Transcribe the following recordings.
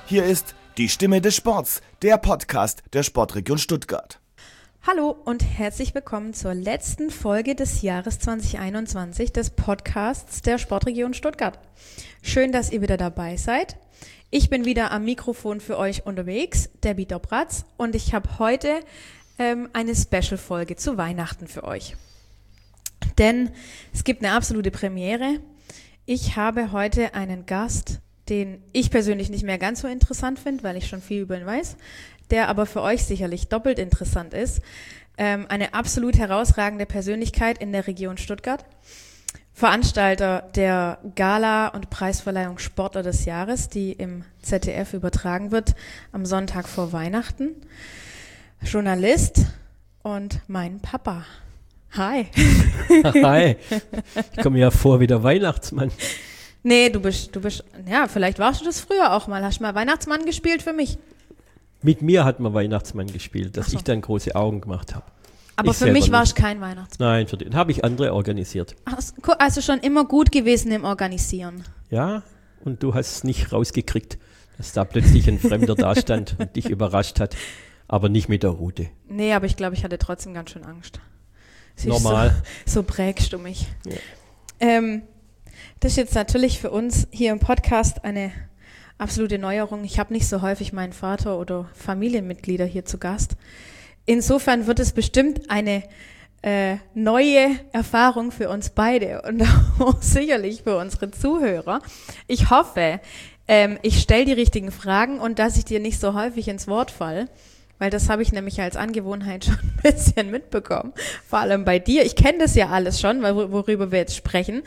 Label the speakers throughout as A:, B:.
A: Hier ist die Stimme des Sports, der Podcast der Sportregion Stuttgart.
B: Hallo und herzlich willkommen zur letzten Folge des Jahres 2021 des Podcasts der Sportregion Stuttgart. Schön, dass ihr wieder dabei seid. Ich bin wieder am Mikrofon für euch unterwegs, Debbie Dobratz, und ich habe heute eine Special-Folge zu Weihnachten für euch. Denn es gibt eine absolute Premiere. Ich habe heute einen Gast, den ich persönlich nicht mehr ganz so interessant finde, weil ich schon viel über ihn weiß, der aber für euch sicherlich doppelt interessant ist. Eine absolut herausragende Persönlichkeit in der Region Stuttgart. Veranstalter der Gala und Preisverleihung Sportler des Jahres, die im ZDF übertragen wird am Sonntag vor Weihnachten. Journalist und mein Papa. Hi.
C: Hi. Ich komme ja vor wie der Weihnachtsmann.
B: Nee, du bist, ja, vielleicht warst du das früher auch mal. Hast du mal Weihnachtsmann gespielt für mich?
C: Mit mir hat man Weihnachtsmann gespielt, dass
B: Ach so.
C: ich dann große Augen gemacht habe.
B: Aber
C: Ich
B: für mich
C: selber
B: warst
C: nicht.
B: du kein Weihnachtsmann.
C: Nein, für den habe ich andere organisiert.
B: Also schon immer gut gewesen im Organisieren.
C: Ja, und du hast es nicht rausgekriegt, dass da plötzlich ein Fremder da stand und dich überrascht hat, aber nicht mit der Rute.
B: Nee, aber ich glaube, ich hatte trotzdem ganz schön Angst. Siehst du,
C: Normal.
B: So prägst du mich.
C: Ja.
B: Das ist jetzt natürlich für uns hier im Podcast eine absolute Neuerung. Ich habe nicht so häufig meinen Vater oder Familienmitglieder hier zu Gast. Insofern wird es bestimmt eine neue Erfahrung für uns beide und auch sicherlich für unsere Zuhörer. Ich hoffe, ich stelle die richtigen Fragen und dass ich dir nicht so häufig ins Wort falle, weil das habe ich nämlich als Angewohnheit schon ein bisschen mitbekommen, vor allem bei dir. Ich kenne das ja alles schon, worüber wir jetzt sprechen.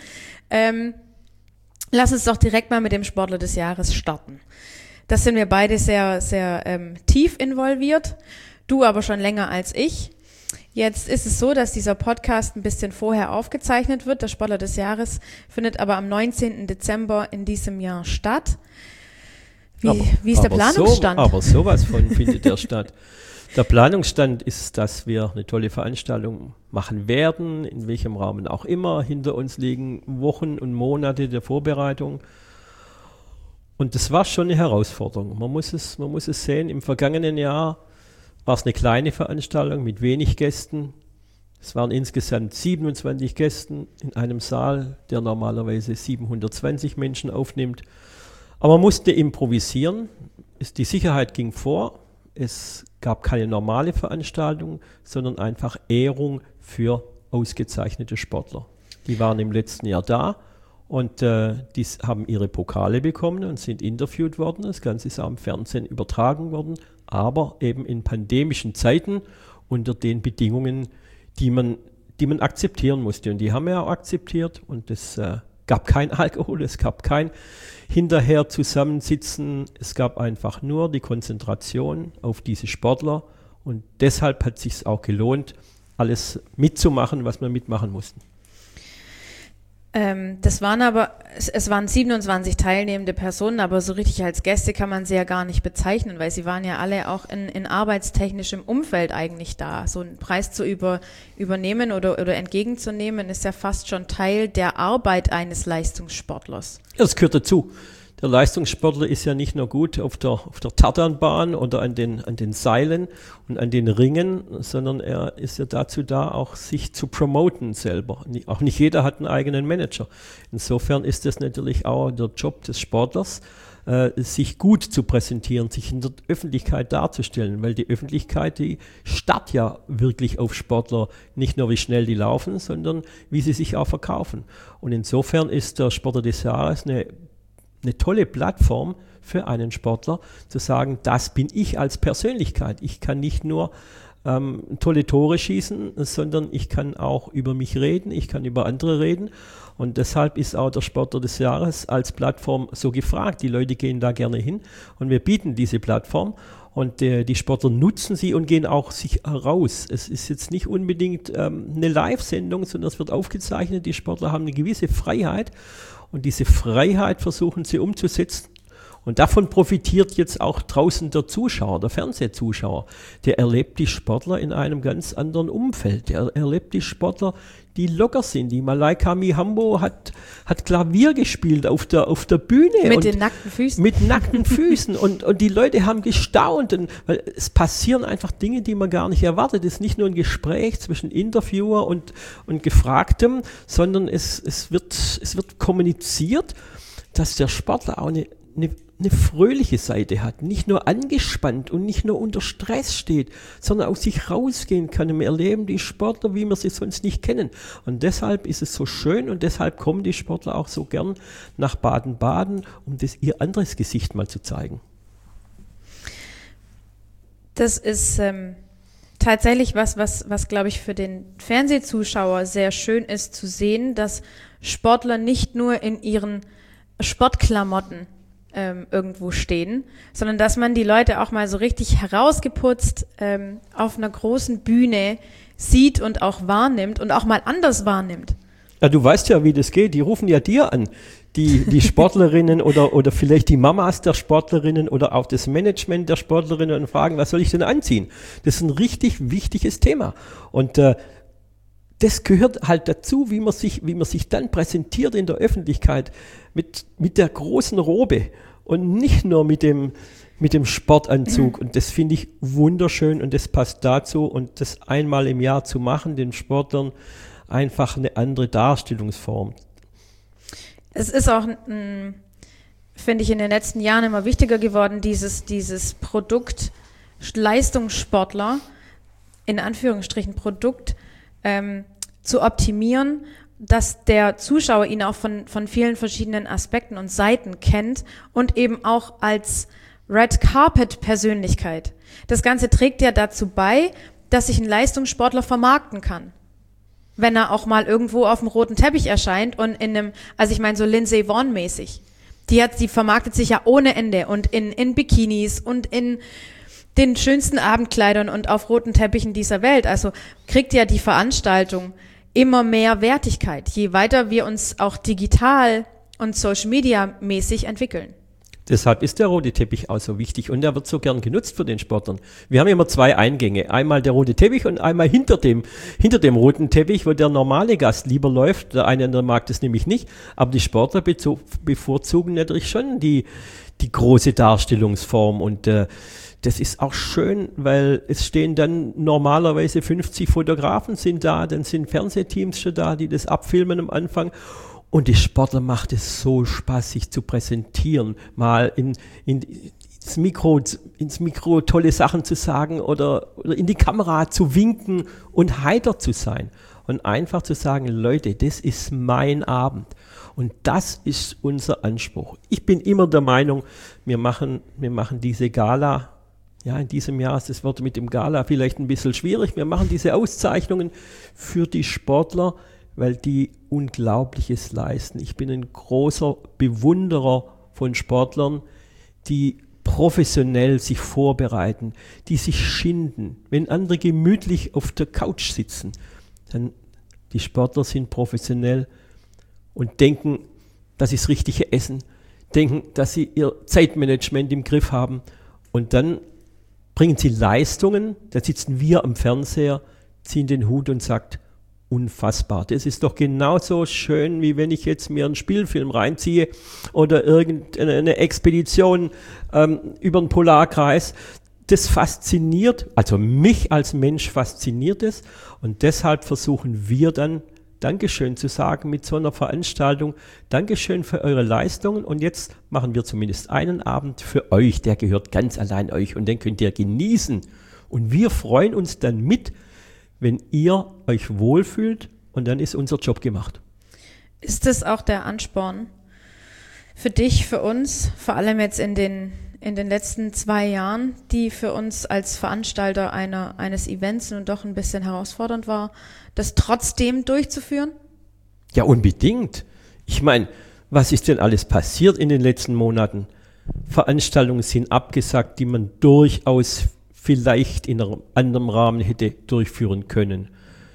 B: Lass uns doch direkt mal mit dem Sportler des Jahres starten. Das sind wir beide sehr, sehr tief involviert, du aber schon länger als ich. Jetzt ist es so, dass dieser Podcast ein bisschen vorher aufgezeichnet wird. Der Sportler des Jahres findet aber am 19. Dezember in diesem Jahr statt. Wie ist der Planungsstand?
C: Aber sowas von findet der statt. Der Planungsstand ist, dass wir eine tolle Veranstaltung machen werden, in welchem Rahmen auch immer. Hinter uns liegen Wochen und Monate der Vorbereitung. Und das war schon eine Herausforderung. Man muss es sehen. Im vergangenen Jahr war es eine kleine Veranstaltung mit wenig Gästen. Es waren insgesamt 27 Gäste in einem Saal, der normalerweise 720 Menschen aufnimmt. Aber man musste improvisieren. Die Sicherheit ging vor. Es gab keine normale Veranstaltung, sondern einfach Ehrung für ausgezeichnete Sportler. Die waren im letzten Jahr da und die haben ihre Pokale bekommen und sind interviewt worden. Das Ganze ist auch im Fernsehen übertragen worden, aber eben in pandemischen Zeiten unter den Bedingungen, die man akzeptieren musste. Und die haben wir auch akzeptiert und es gab kein Alkohol, es gab kein hinterher zusammensitzen, es gab einfach nur die Konzentration auf diese Sportler und deshalb hat es sich auch gelohnt, alles mitzumachen, was wir mitmachen mussten.
B: Es waren 27 teilnehmende Personen, aber so richtig als Gäste kann man sie ja gar nicht bezeichnen, weil sie waren ja alle auch in arbeitstechnischem Umfeld eigentlich da. So einen Preis zu übernehmen oder entgegenzunehmen, ist ja fast schon Teil der Arbeit eines Leistungssportlers.
C: Das gehört dazu. Der Leistungssportler ist ja nicht nur gut auf der Tartanbahn oder an den Seilen und an den Ringen, sondern er ist ja dazu da, auch sich zu promoten selber. Auch nicht jeder hat einen eigenen Manager. Insofern ist es natürlich auch der Job des Sportlers, sich gut zu präsentieren, sich in der Öffentlichkeit darzustellen, weil die Öffentlichkeit, die starrt ja wirklich auf Sportler, nicht nur wie schnell die laufen, sondern wie sie sich auch verkaufen. Und insofern ist der Sportler des Jahres eine tolle Plattform für einen Sportler, zu sagen, das bin ich als Persönlichkeit. Ich kann nicht nur tolle Tore schießen, sondern ich kann auch über mich reden, ich kann über andere reden. Und deshalb ist auch der Sportler des Jahres als Plattform so gefragt. Die Leute gehen da gerne hin und wir bieten diese Plattform. Und die Sportler nutzen sie und gehen auch sich heraus. Es ist jetzt nicht unbedingt eine Live-Sendung, sondern es wird aufgezeichnet. Die Sportler haben eine gewisse Freiheit und diese Freiheit versuchen sie umzusetzen. Und davon profitiert jetzt auch draußen der Zuschauer, der Fernsehzuschauer. Der erlebt die Sportler in einem ganz anderen Umfeld. Der erlebt die Sportler, die locker sind. Die Malaika Mihambo hat Klavier gespielt auf der Bühne.
B: Mit den nackten Füßen.
C: Mit nackten Füßen. Und die Leute haben gestaunt, weil es passieren einfach Dinge, die man gar nicht erwartet. Es ist nicht nur ein Gespräch zwischen Interviewer und Gefragtem, sondern es wird kommuniziert, dass der Sportler auch eine fröhliche Seite hat, nicht nur angespannt und nicht nur unter Stress steht, sondern aus sich rausgehen kann. Und wir erleben die Sportler, wie wir sie sonst nicht kennen. Und deshalb ist es so schön und deshalb kommen die Sportler auch so gern nach Baden-Baden, um ihr anderes Gesicht mal zu zeigen.
B: Das ist tatsächlich was glaube ich, für den Fernsehzuschauer sehr schön ist zu sehen, dass Sportler nicht nur in ihren Sportklamotten irgendwo stehen, sondern dass man die Leute auch mal so richtig herausgeputzt auf einer großen Bühne sieht und auch wahrnimmt und auch mal anders wahrnimmt.
C: Ja, du weißt ja, wie das geht. Die rufen ja dir an, die Sportlerinnen oder vielleicht die Mamas der Sportlerinnen oder auch das Management der Sportlerinnen und fragen, was soll ich denn anziehen? Das ist ein richtig wichtiges Thema. Und das gehört halt dazu, wie man sich dann präsentiert in der Öffentlichkeit mit der großen Robe und nicht nur mit dem Sportanzug. Und das finde ich wunderschön und das passt dazu. Und das einmal im Jahr zu machen, den Sportlern einfach eine andere Darstellungsform.
B: Es ist auch, finde ich, in den letzten Jahren immer wichtiger geworden, dieses Produkt Leistungssportler, in Anführungsstrichen Produkt, zu optimieren, dass der Zuschauer ihn auch von vielen verschiedenen Aspekten und Seiten kennt und eben auch als Red Carpet Persönlichkeit. Das Ganze trägt ja dazu bei, dass sich ein Leistungssportler vermarkten kann. Wenn er auch mal irgendwo auf dem roten Teppich erscheint und also ich meine so Lindsey Vonn mäßig. Die vermarktet sich ja ohne Ende und in Bikinis und in den schönsten Abendkleidern und auf roten Teppichen dieser Welt. Also kriegt ja die Veranstaltung immer mehr Wertigkeit, je weiter wir uns auch digital und Social Media mäßig entwickeln.
C: Deshalb ist der rote Teppich auch so wichtig und er wird so gern genutzt für den Sportlern. Wir haben immer 2 Eingänge. Einmal der rote Teppich und einmal hinter dem roten Teppich, wo der normale Gast lieber läuft. Der eine andere mag das nämlich nicht, aber die Sportler bevorzugen natürlich schon die große Darstellungsform und das ist auch schön, weil es stehen dann normalerweise 50 Fotografen sind da, dann sind Fernsehteams schon da, die das abfilmen am Anfang. Und die Sportler macht es so Spaß, sich zu präsentieren, mal ins Mikro tolle Sachen zu sagen oder in die Kamera zu winken und heiter zu sein. Und einfach zu sagen, Leute, das ist mein Abend. Und das ist unser Anspruch. Ich bin immer der Meinung, wir machen diese Gala. Ja, in diesem Jahr ist das Wort mit dem Gala vielleicht ein bisschen schwierig. Wir machen diese Auszeichnungen für die Sportler, weil die Unglaubliches leisten. Ich bin ein großer Bewunderer von Sportlern, die professionell sich vorbereiten, die sich schinden. Wenn andere gemütlich auf der Couch sitzen, dann die Sportler sind professionell und denken, dass sie das Richtige essen, denken, dass sie ihr Zeitmanagement im Griff haben und dann bringen sie Leistungen, da sitzen wir am Fernseher, ziehen den Hut und sagt, unfassbar. Das ist doch genauso schön, wie wenn ich jetzt mir einen Spielfilm reinziehe oder irgendeine Expedition über den Polarkreis. Das fasziniert, also mich als Mensch fasziniert es und deshalb versuchen wir dann Dankeschön zu sagen mit so einer Veranstaltung. Dankeschön für eure Leistungen und jetzt machen wir zumindest einen Abend für euch, der gehört ganz allein euch und den könnt ihr genießen. Und wir freuen uns dann mit, wenn ihr euch wohlfühlt und dann ist unser Job gemacht.
B: Ist das auch der Ansporn für dich, für uns, vor allem jetzt in den letzten 2 Jahren, die für uns als Veranstalter eines Events nun doch ein bisschen herausfordernd war, das trotzdem durchzuführen?
C: Ja, unbedingt. Ich meine, was ist denn alles passiert in den letzten Monaten? Veranstaltungen sind abgesagt, die man durchaus vielleicht in einem anderen Rahmen hätte durchführen können.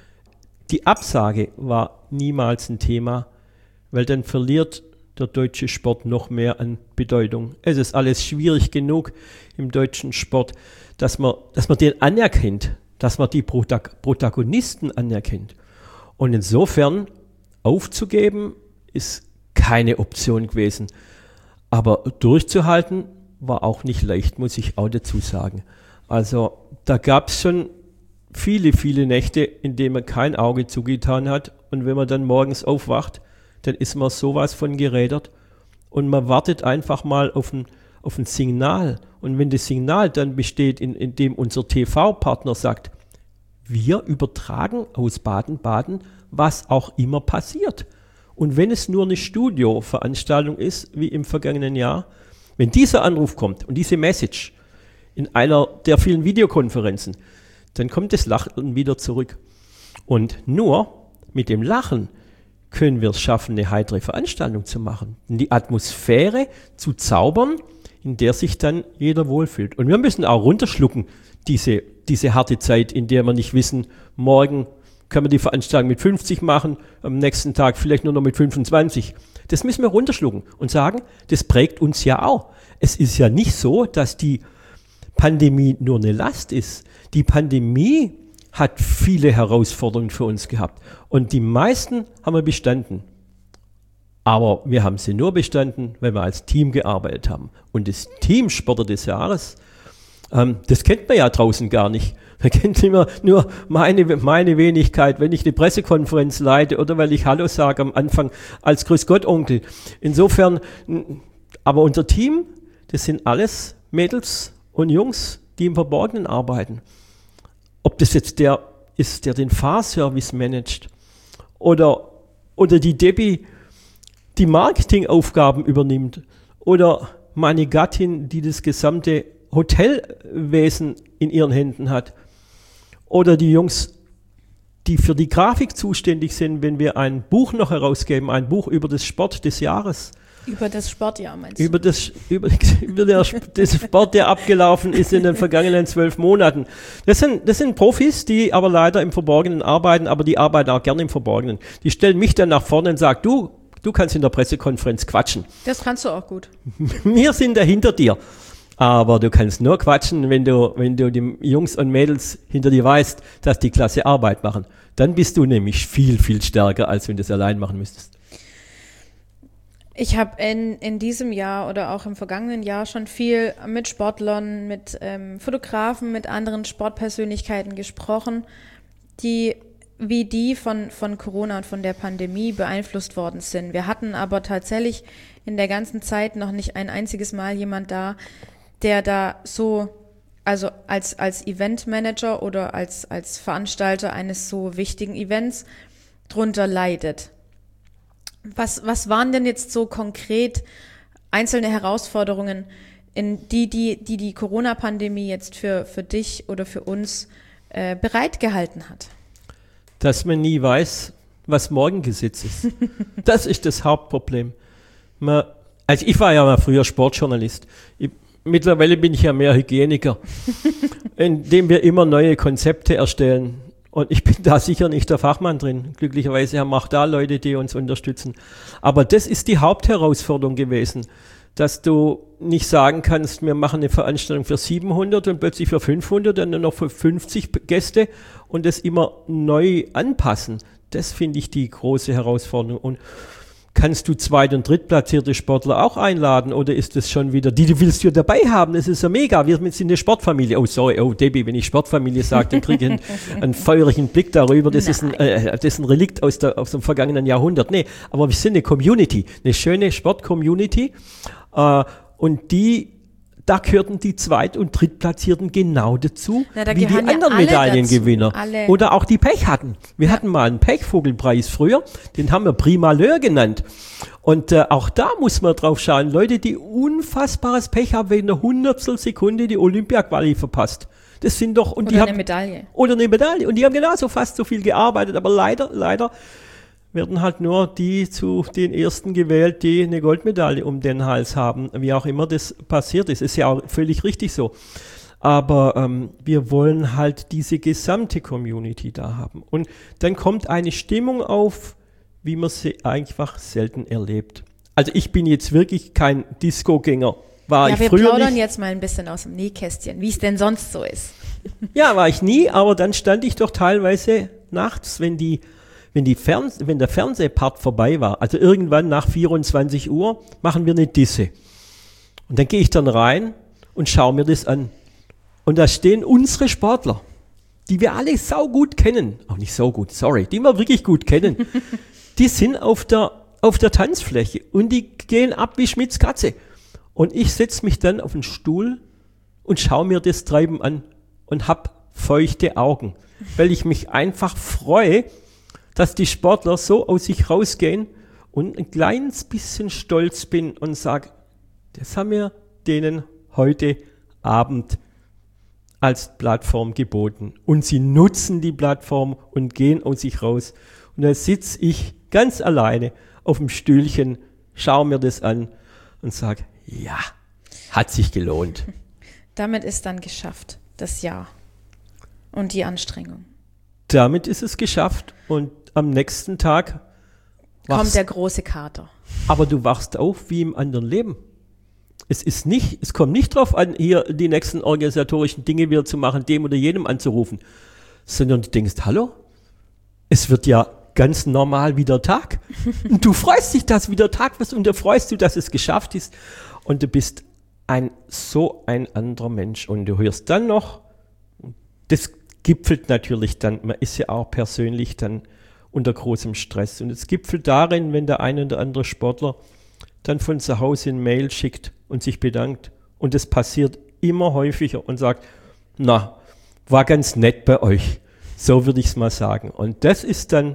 C: Die Absage war niemals ein Thema, weil dann verliert der deutsche Sport noch mehr an Bedeutung. Es ist alles schwierig genug im deutschen Sport, dass man den anerkennt, dass man die Protagonisten anerkennt. Und insofern aufzugeben ist keine Option gewesen. Aber durchzuhalten war auch nicht leicht, muss ich auch dazu sagen. Also da gab es schon viele, viele Nächte, in denen man kein Auge zugetan hat. Und wenn man dann morgens aufwacht, dann ist man sowas von gerädert. Und man wartet einfach mal auf ein Signal. Und wenn das Signal dann besteht, in dem unser TV-Partner sagt, wir übertragen aus Baden-Baden, was auch immer passiert. Und wenn es nur eine Studioveranstaltung ist, wie im vergangenen Jahr, wenn dieser Anruf kommt und diese Message in einer der vielen Videokonferenzen, dann kommt das Lachen wieder zurück. Und nur mit dem Lachen können wir es schaffen, eine heitere Veranstaltung zu machen, die Atmosphäre zu zaubern, in der sich dann jeder wohlfühlt. Und wir müssen auch runterschlucken, diese harte Zeit, in der wir nicht wissen, morgen können wir die Veranstaltung mit 50 machen, am nächsten Tag vielleicht nur noch mit 25. Das müssen wir runterschlucken und sagen, das prägt uns ja auch. Es ist ja nicht so, dass die Pandemie nur eine Last ist. Die Pandemie hat viele Herausforderungen für uns gehabt. Und die meisten haben wir bestanden. Aber wir haben sie nur bestanden, weil wir als Team gearbeitet haben. Und das Teamsportler des Jahres, das kennt man ja draußen gar nicht. Man kennt immer nur meine Wenigkeit, wenn ich eine Pressekonferenz leite oder weil ich Hallo sage am Anfang als Grüß-Gott-Onkel. Insofern, aber unser Team, das sind alles Mädels und Jungs, die im Verborgenen arbeiten. Ob das jetzt der ist, der den Fahrservice managt oder die Debbie, die Marketingaufgaben übernimmt oder meine Gattin, die das gesamte Hotelwesen in ihren Händen hat. Oder die Jungs, die für die Grafik zuständig sind, wenn wir ein Buch noch herausgeben, ein Buch über das Sport des Jahres.
B: Über das Sportjahr meinst du?
C: Über das Sport, der abgelaufen ist in den vergangenen 12 Monaten. Das sind Profis, die aber leider im Verborgenen arbeiten, aber die arbeiten auch gerne im Verborgenen. Die stellen mich dann nach vorne und sagen, du kannst in der Pressekonferenz quatschen.
B: Das kannst du auch gut.
C: Wir sind da hinter dir. Aber du kannst nur quatschen, wenn du die Jungs und Mädels hinter dir weißt, dass die klasse Arbeit machen. Dann bist du nämlich viel, viel stärker, als wenn du es allein machen müsstest.
B: Ich habe in diesem Jahr oder auch im vergangenen Jahr schon viel mit Sportlern, mit Fotografen, mit anderen Sportpersönlichkeiten gesprochen, die von Corona und von der Pandemie beeinflusst worden sind. Wir hatten aber tatsächlich in der ganzen Zeit noch nicht ein einziges Mal jemand da, der da so, also als Eventmanager oder als Veranstalter eines so wichtigen Events drunter leidet. Was waren denn jetzt so konkret einzelne Herausforderungen, die Corona-Pandemie jetzt für dich oder für uns bereitgehalten hat?
C: Dass man nie weiß, was morgen Gesetz ist. Das ist das Hauptproblem. Also ich war ja mal früher Sportjournalist. Mittlerweile bin ich ja mehr Hygieniker, indem wir immer neue Konzepte erstellen. Und ich bin da sicher nicht der Fachmann drin. Glücklicherweise haben auch da Leute, die uns unterstützen. Aber das ist die Hauptherausforderung gewesen, dass du nicht sagen kannst, wir machen eine Veranstaltung für 700 und plötzlich für 500 und dann noch für 50 Gäste und das immer neu anpassen. Das finde ich die große Herausforderung. Und kannst du Zweit- und Drittplatzierte Sportler auch einladen oder ist das schon wieder, die willst du dabei haben? Das ist ja mega, wir sind eine Sportfamilie. Oh, sorry, Debbie, wenn ich Sportfamilie sage, dann kriege ich einen feurigen Blick darüber. Das ist ein Relikt aus dem vergangenen Jahrhundert. Nee, aber wir sind eine Community, eine schöne Sport-Community und da gehörten die Zweit- und Drittplatzierten genau dazu, wie die anderen Medaillengewinner. Oder auch die Pech hatten. Wir hatten mal einen Pechvogelpreis früher, den haben wir Primaleur genannt. Und auch da muss man drauf schauen. Leute, die unfassbares Pech haben, wegen einer Hundertstel Sekunde die Olympia-Quali verpasst. Das sind doch...
B: Oder eine Medaille.
C: Oder eine Medaille. Und die haben genauso fast so viel gearbeitet. Aber leider werden halt nur die zu den Ersten gewählt, die eine Goldmedaille um den Hals haben, wie auch immer das passiert ist. Ist ja auch völlig richtig so. Aber wir wollen halt diese gesamte Community da haben. Und dann kommt eine Stimmung auf, wie man sie einfach selten erlebt. Also ich bin jetzt wirklich kein Disco-Gänger.
B: Wir plaudern jetzt mal ein bisschen aus dem Nähkästchen, wie es denn sonst so ist.
C: Ja, war ich nie, aber dann stand ich doch teilweise nachts, wenn die wenn der Fernsehpart vorbei war, also irgendwann nach 24 Uhr, machen wir eine Disse. Und dann gehe ich dann rein und schaue mir das an. Und da stehen unsere Sportler, die wir alle saugut kennen, auch nicht so gut, sorry, die wir wirklich gut kennen, die sind auf der Tanzfläche und die gehen ab wie Schmitz Katze. Und ich setze mich dann auf den Stuhl und schaue mir das Treiben an und habe feuchte Augen, weil ich mich einfach freue, dass die Sportler so aus sich rausgehen und ein kleines bisschen stolz bin und sage, das haben wir denen heute Abend als Plattform geboten. Und sie nutzen die Plattform und gehen aus sich raus. Und da sitze ich ganz alleine auf dem Stühlchen, schaue mir das an und sage, ja, hat sich gelohnt.
B: Damit ist dann geschafft, das Jahr und die Anstrengung.
C: Damit ist es geschafft und am nächsten Tag
B: kommt der große Kater.
C: Aber du wachst auf wie im anderen Leben. Es kommt nicht drauf an, hier die nächsten organisatorischen Dinge wieder zu machen, dem oder jenem anzurufen, sondern du denkst, hallo, es wird ja ganz normal wieder Tag. Und du freust dich, dass wieder Tag wird und da freust du, dass es geschafft ist. Und du bist so ein anderer Mensch. Und du hörst dann noch, das gipfelt natürlich dann, man ist ja auch persönlich dann unter großem Stress. Und es gipfelt darin, wenn der eine oder andere Sportler dann von zu Hause eine Mail schickt und sich bedankt. Und das passiert immer häufiger und sagt, na, war ganz nett bei euch. So würde ich es mal sagen. Und das ist dann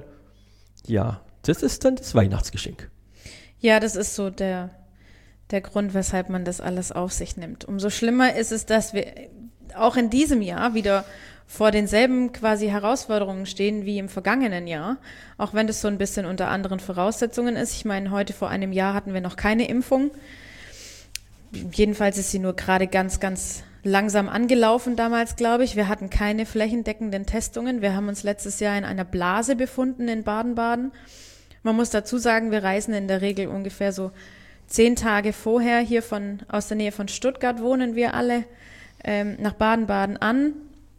C: das Weihnachtsgeschenk.
B: Ja, das ist so der Grund, weshalb man das alles auf sich nimmt. Umso schlimmer ist es, dass wir auch in diesem Jahr wieder vor denselben quasi Herausforderungen stehen wie im vergangenen Jahr, auch wenn das so ein bisschen unter anderen Voraussetzungen ist. Ich meine, heute vor einem Jahr hatten wir noch keine Impfung. Jedenfalls ist sie nur gerade ganz, ganz langsam angelaufen damals, glaube ich. Wir hatten keine flächendeckenden Testungen. Wir haben uns letztes Jahr in einer Blase befunden in Baden-Baden. Man muss dazu sagen, wir reisen in der Regel ungefähr so 10 Tage vorher hier aus der Nähe von Stuttgart wohnen wir alle nach Baden-Baden an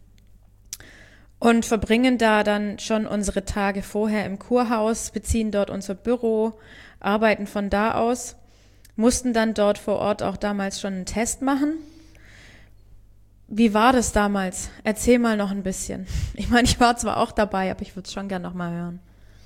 B: und verbringen da dann schon unsere Tage vorher im Kurhaus, beziehen dort unser Büro, arbeiten von da aus, mussten dann dort vor Ort auch damals schon einen Test machen. Wie war das damals? Erzähl mal noch ein bisschen. Ich meine, ich war zwar auch dabei, aber ich würde es schon gern noch mal hören.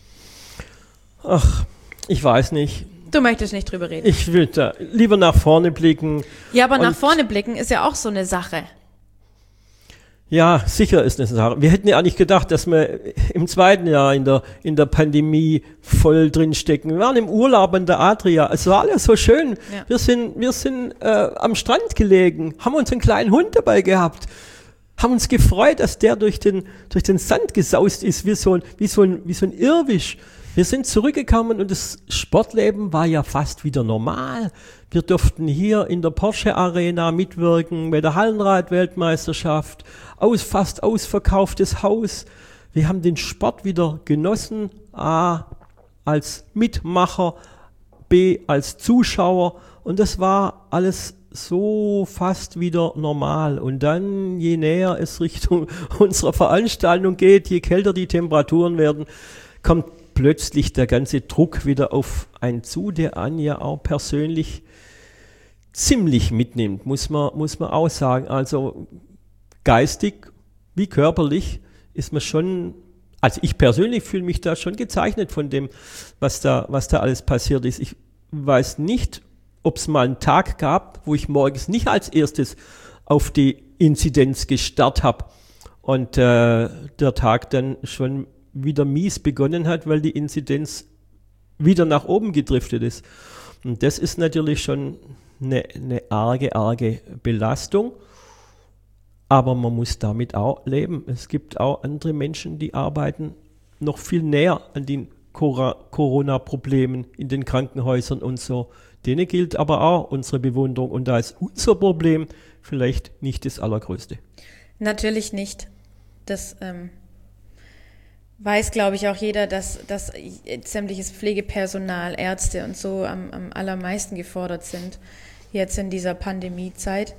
C: Ach, ich weiß nicht.
B: Du möchtest nicht drüber reden.
C: Ich will da lieber nach vorne blicken.
B: Ja, aber nach vorne blicken ist ja auch so eine Sache.
C: Ja, sicher ist das eine Sache. Wir hätten ja eigentlich gedacht, dass wir im zweiten Jahr in der Pandemie voll drin stecken. Wir waren im Urlaub an der Adria. Es war alles so schön. Ja. Wir sind am Strand gelegen, haben uns einen kleinen Hund dabei gehabt, haben uns gefreut, dass der durch den Sand gesaust ist, wie so ein Irrwisch. Wir sind zurückgekommen und das Sportleben war ja fast wieder normal. Wir durften hier in der Porsche Arena mitwirken bei der Hallenrad-Weltmeisterschaft. Fast ausverkauftes Haus. Wir haben den Sport wieder genossen. A, als Mitmacher, B, als Zuschauer. Und das war alles so fast wieder normal. Und dann, je näher es Richtung unserer Veranstaltung geht, je kälter die Temperaturen werden, kommt plötzlich der ganze Druck wieder auf einen zu, der einen ja auch persönlich ziemlich mitnimmt, muss man auch sagen. Also geistig wie körperlich ist man schon, also ich persönlich fühle mich da schon gezeichnet von dem, was da alles passiert ist. Ich weiß nicht, ob es mal einen Tag gab, wo ich morgens nicht als erstes auf die Inzidenz gestarrt habe und der Tag dann schon wieder mies begonnen hat, weil die Inzidenz wieder nach oben gedriftet ist. Und das ist natürlich schon eine arge Belastung, aber man muss damit auch leben. Es gibt auch andere Menschen, die arbeiten noch viel näher an den Corona-Problemen in den Krankenhäusern und so. Denen gilt aber auch unsere Bewunderung und da ist unser Problem vielleicht nicht das allergrößte.
B: Natürlich nicht. Das weiß, glaube ich, auch jeder, dass sämtliches Pflegepersonal, Ärzte und so am allermeisten gefordert sind, jetzt in dieser Pandemiezeit.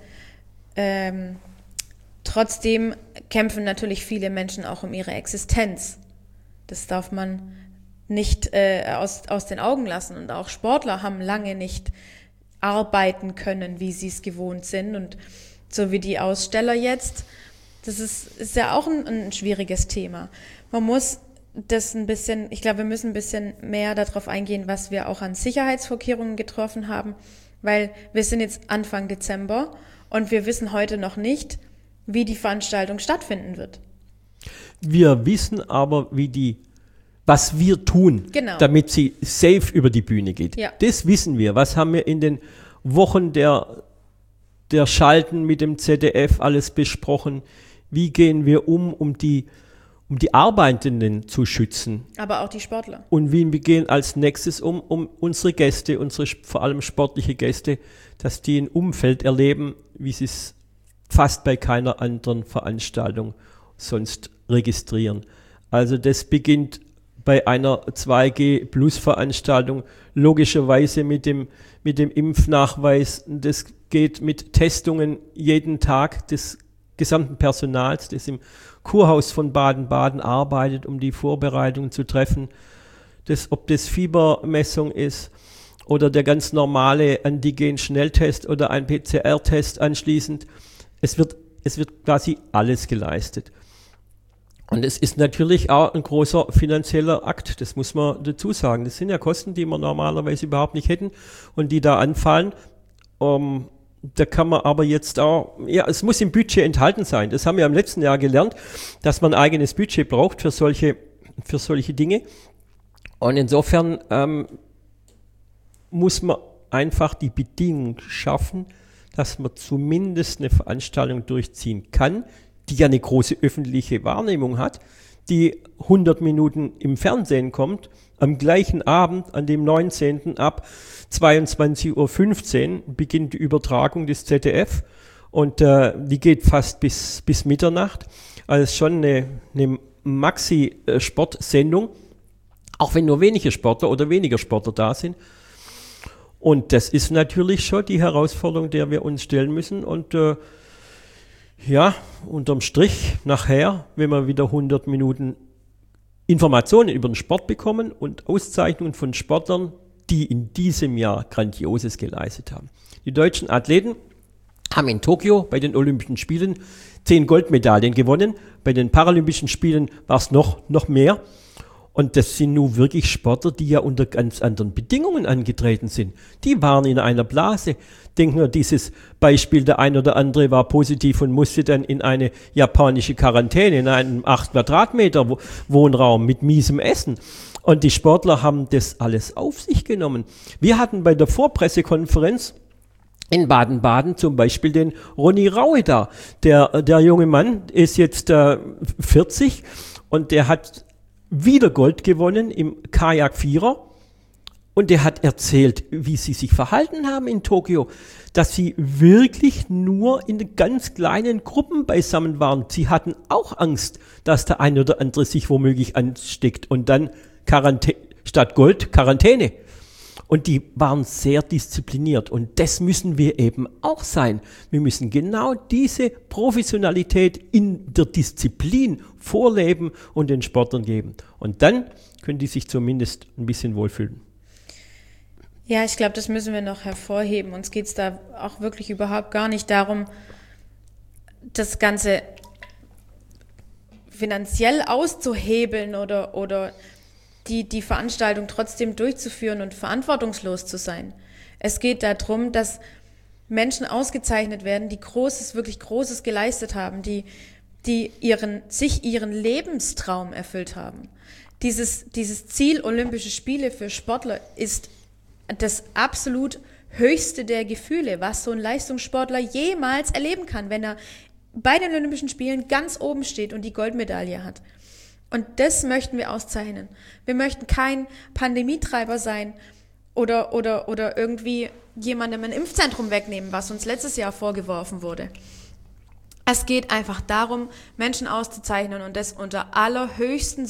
B: Trotzdem kämpfen natürlich viele Menschen auch um ihre Existenz. Das darf man nicht aus den Augen lassen. Und auch Sportler haben lange nicht arbeiten können, wie sie es gewohnt sind. Und so wie die Aussteller jetzt, das ist ja auch ein schwieriges Thema. Man muss das ein bisschen, ich glaube, wir müssen ein bisschen mehr darauf eingehen, was wir auch an Sicherheitsvorkehrungen getroffen haben, weil wir sind jetzt Anfang Dezember und wir wissen heute noch nicht, wie die Veranstaltung stattfinden wird.
C: Wir wissen aber, was wir tun,
B: Genau.
C: damit sie safe über die Bühne geht.
B: Ja.
C: Das wissen wir. Was haben wir in den Wochen der Schalten mit dem ZDF alles besprochen? Wie gehen wir um die Arbeitenden zu schützen?
B: Aber auch die Sportler.
C: Und wie wir gehen als nächstes um unsere Gäste, unsere vor allem sportliche Gäste, dass die ein Umfeld erleben, wie sie es fast bei keiner anderen Veranstaltung sonst registrieren. Also das beginnt bei einer 2G-Plus-Veranstaltung logischerweise mit dem Impfnachweis. Das geht mit Testungen jeden Tag des gesamten Personals, das im Kurhaus von Baden-Baden arbeitet, um die Vorbereitungen zu treffen. Ob das Fiebermessung ist oder der ganz normale Antigen-Schnelltest oder ein PCR-Test anschließend. Es wird quasi alles geleistet. Und es ist natürlich auch ein großer finanzieller Akt, das muss man dazu sagen. Das sind ja Kosten, die wir normalerweise überhaupt nicht hätten und die da anfallen. Da kann man aber jetzt auch, ja, es muss im Budget enthalten sein. Das haben wir im letzten Jahr gelernt, dass man ein eigenes Budget braucht für solche Dinge. Und insofern muss man einfach die Bedingungen schaffen, dass man zumindest eine Veranstaltung durchziehen kann, die ja eine große öffentliche Wahrnehmung hat, die 100 Minuten im Fernsehen kommt, am gleichen Abend, an dem 19. ab 22:15 Uhr beginnt die Übertragung des ZDF und die geht fast bis Mitternacht. Also schon eine Maxi-Sportsendung, auch wenn nur wenige Sportler oder weniger Sportler da sind. Und das ist natürlich schon die Herausforderung, der wir uns stellen müssen. Und ja, unterm Strich nachher, wenn wir wieder 100 Minuten Informationen über den Sport bekommen und Auszeichnungen von Sportlern, die in diesem Jahr Grandioses geleistet haben. Die deutschen Athleten haben in Tokio bei den Olympischen Spielen 10 Goldmedaillen gewonnen. Bei den Paralympischen Spielen war es noch mehr. Und das sind nun wirklich Sportler, die ja unter ganz anderen Bedingungen angetreten sind. Die waren in einer Blase. Denken wir, dieses Beispiel, der ein oder andere war positiv und musste dann in eine japanische Quarantäne, in einem 8 Quadratmeter Wohnraum mit miesem Essen. Und die Sportler haben das alles auf sich genommen. Wir hatten bei der Vorpressekonferenz in Baden-Baden zum Beispiel den Ronny Raue da. Der junge Mann ist jetzt 40 und der hat wieder Gold gewonnen im Kajak-Vierer und der hat erzählt, wie sie sich verhalten haben in Tokio, dass sie wirklich nur in ganz kleinen Gruppen beisammen waren. Sie hatten auch Angst, dass der eine oder andere sich womöglich ansteckt und dann statt Gold Quarantäne. Und die waren sehr diszipliniert und das müssen wir eben auch sein. Wir müssen genau diese Professionalität in der Disziplin vorleben und den Sportlern geben. Und dann können die sich zumindest ein bisschen wohlfühlen.
B: Ja, ich glaube, das müssen wir noch hervorheben. Uns geht es da auch wirklich überhaupt gar nicht darum, das Ganze finanziell auszuhebeln oder die Veranstaltung trotzdem durchzuführen und verantwortungslos zu sein. Es geht darum, dass Menschen ausgezeichnet werden, die wirklich Großes geleistet haben, die ihren Lebenstraum erfüllt haben. Dieses Ziel Olympische Spiele für Sportler ist das absolut höchste der Gefühle, was so ein Leistungssportler jemals erleben kann, wenn er bei den Olympischen Spielen ganz oben steht und die Goldmedaille hat. Und das möchten wir auszeichnen. Wir möchten kein Pandemietreiber sein oder irgendwie jemandem ein Impfzentrum wegnehmen, was uns letztes Jahr vorgeworfen wurde. Es geht einfach darum, Menschen auszuzeichnen und das unter allerhöchsten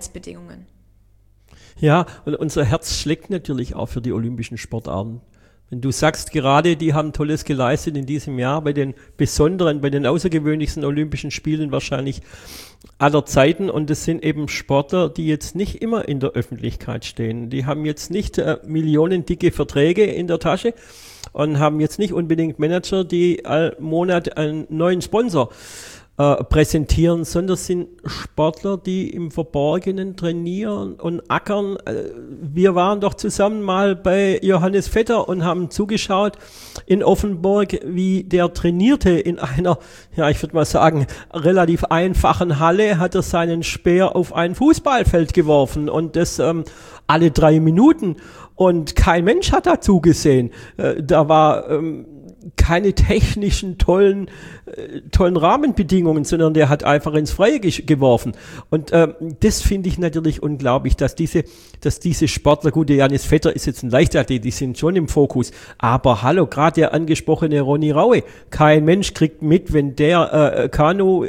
B: Sicherheitsbedingungen.
C: Ja, und unser Herz schlägt natürlich auch für die olympischen Sportarten. Wenn du sagst gerade, die haben Tolles geleistet in diesem Jahr bei den besonderen, bei den außergewöhnlichsten Olympischen Spielen wahrscheinlich aller Zeiten, und das sind eben Sportler, die jetzt nicht immer in der Öffentlichkeit stehen. Die haben jetzt nicht millionendicke Verträge in der Tasche und haben jetzt nicht unbedingt Manager, die all Monat einen neuen Sponsor präsentieren, sondern sind Sportler, die im Verborgenen trainieren und ackern. Wir waren doch zusammen mal bei Johannes Vetter und haben zugeschaut in Offenburg, wie der trainierte in einer, ja, ich würde mal sagen, relativ einfachen Halle, hat er seinen Speer auf ein Fußballfeld geworfen und das alle 3 Minuten, und kein Mensch hat dazu gesehen. Da war keine technischen tollen Rahmenbedingungen, sondern der hat einfach ins Freie geworfen. Und das finde ich natürlich unglaublich, dass diese Sportler, gut, der Johannes Vetter ist jetzt ein Leichtathlet, die sind schon im Fokus, aber hallo, gerade der angesprochene Ronny Raue, kein Mensch kriegt mit, wenn der Kanu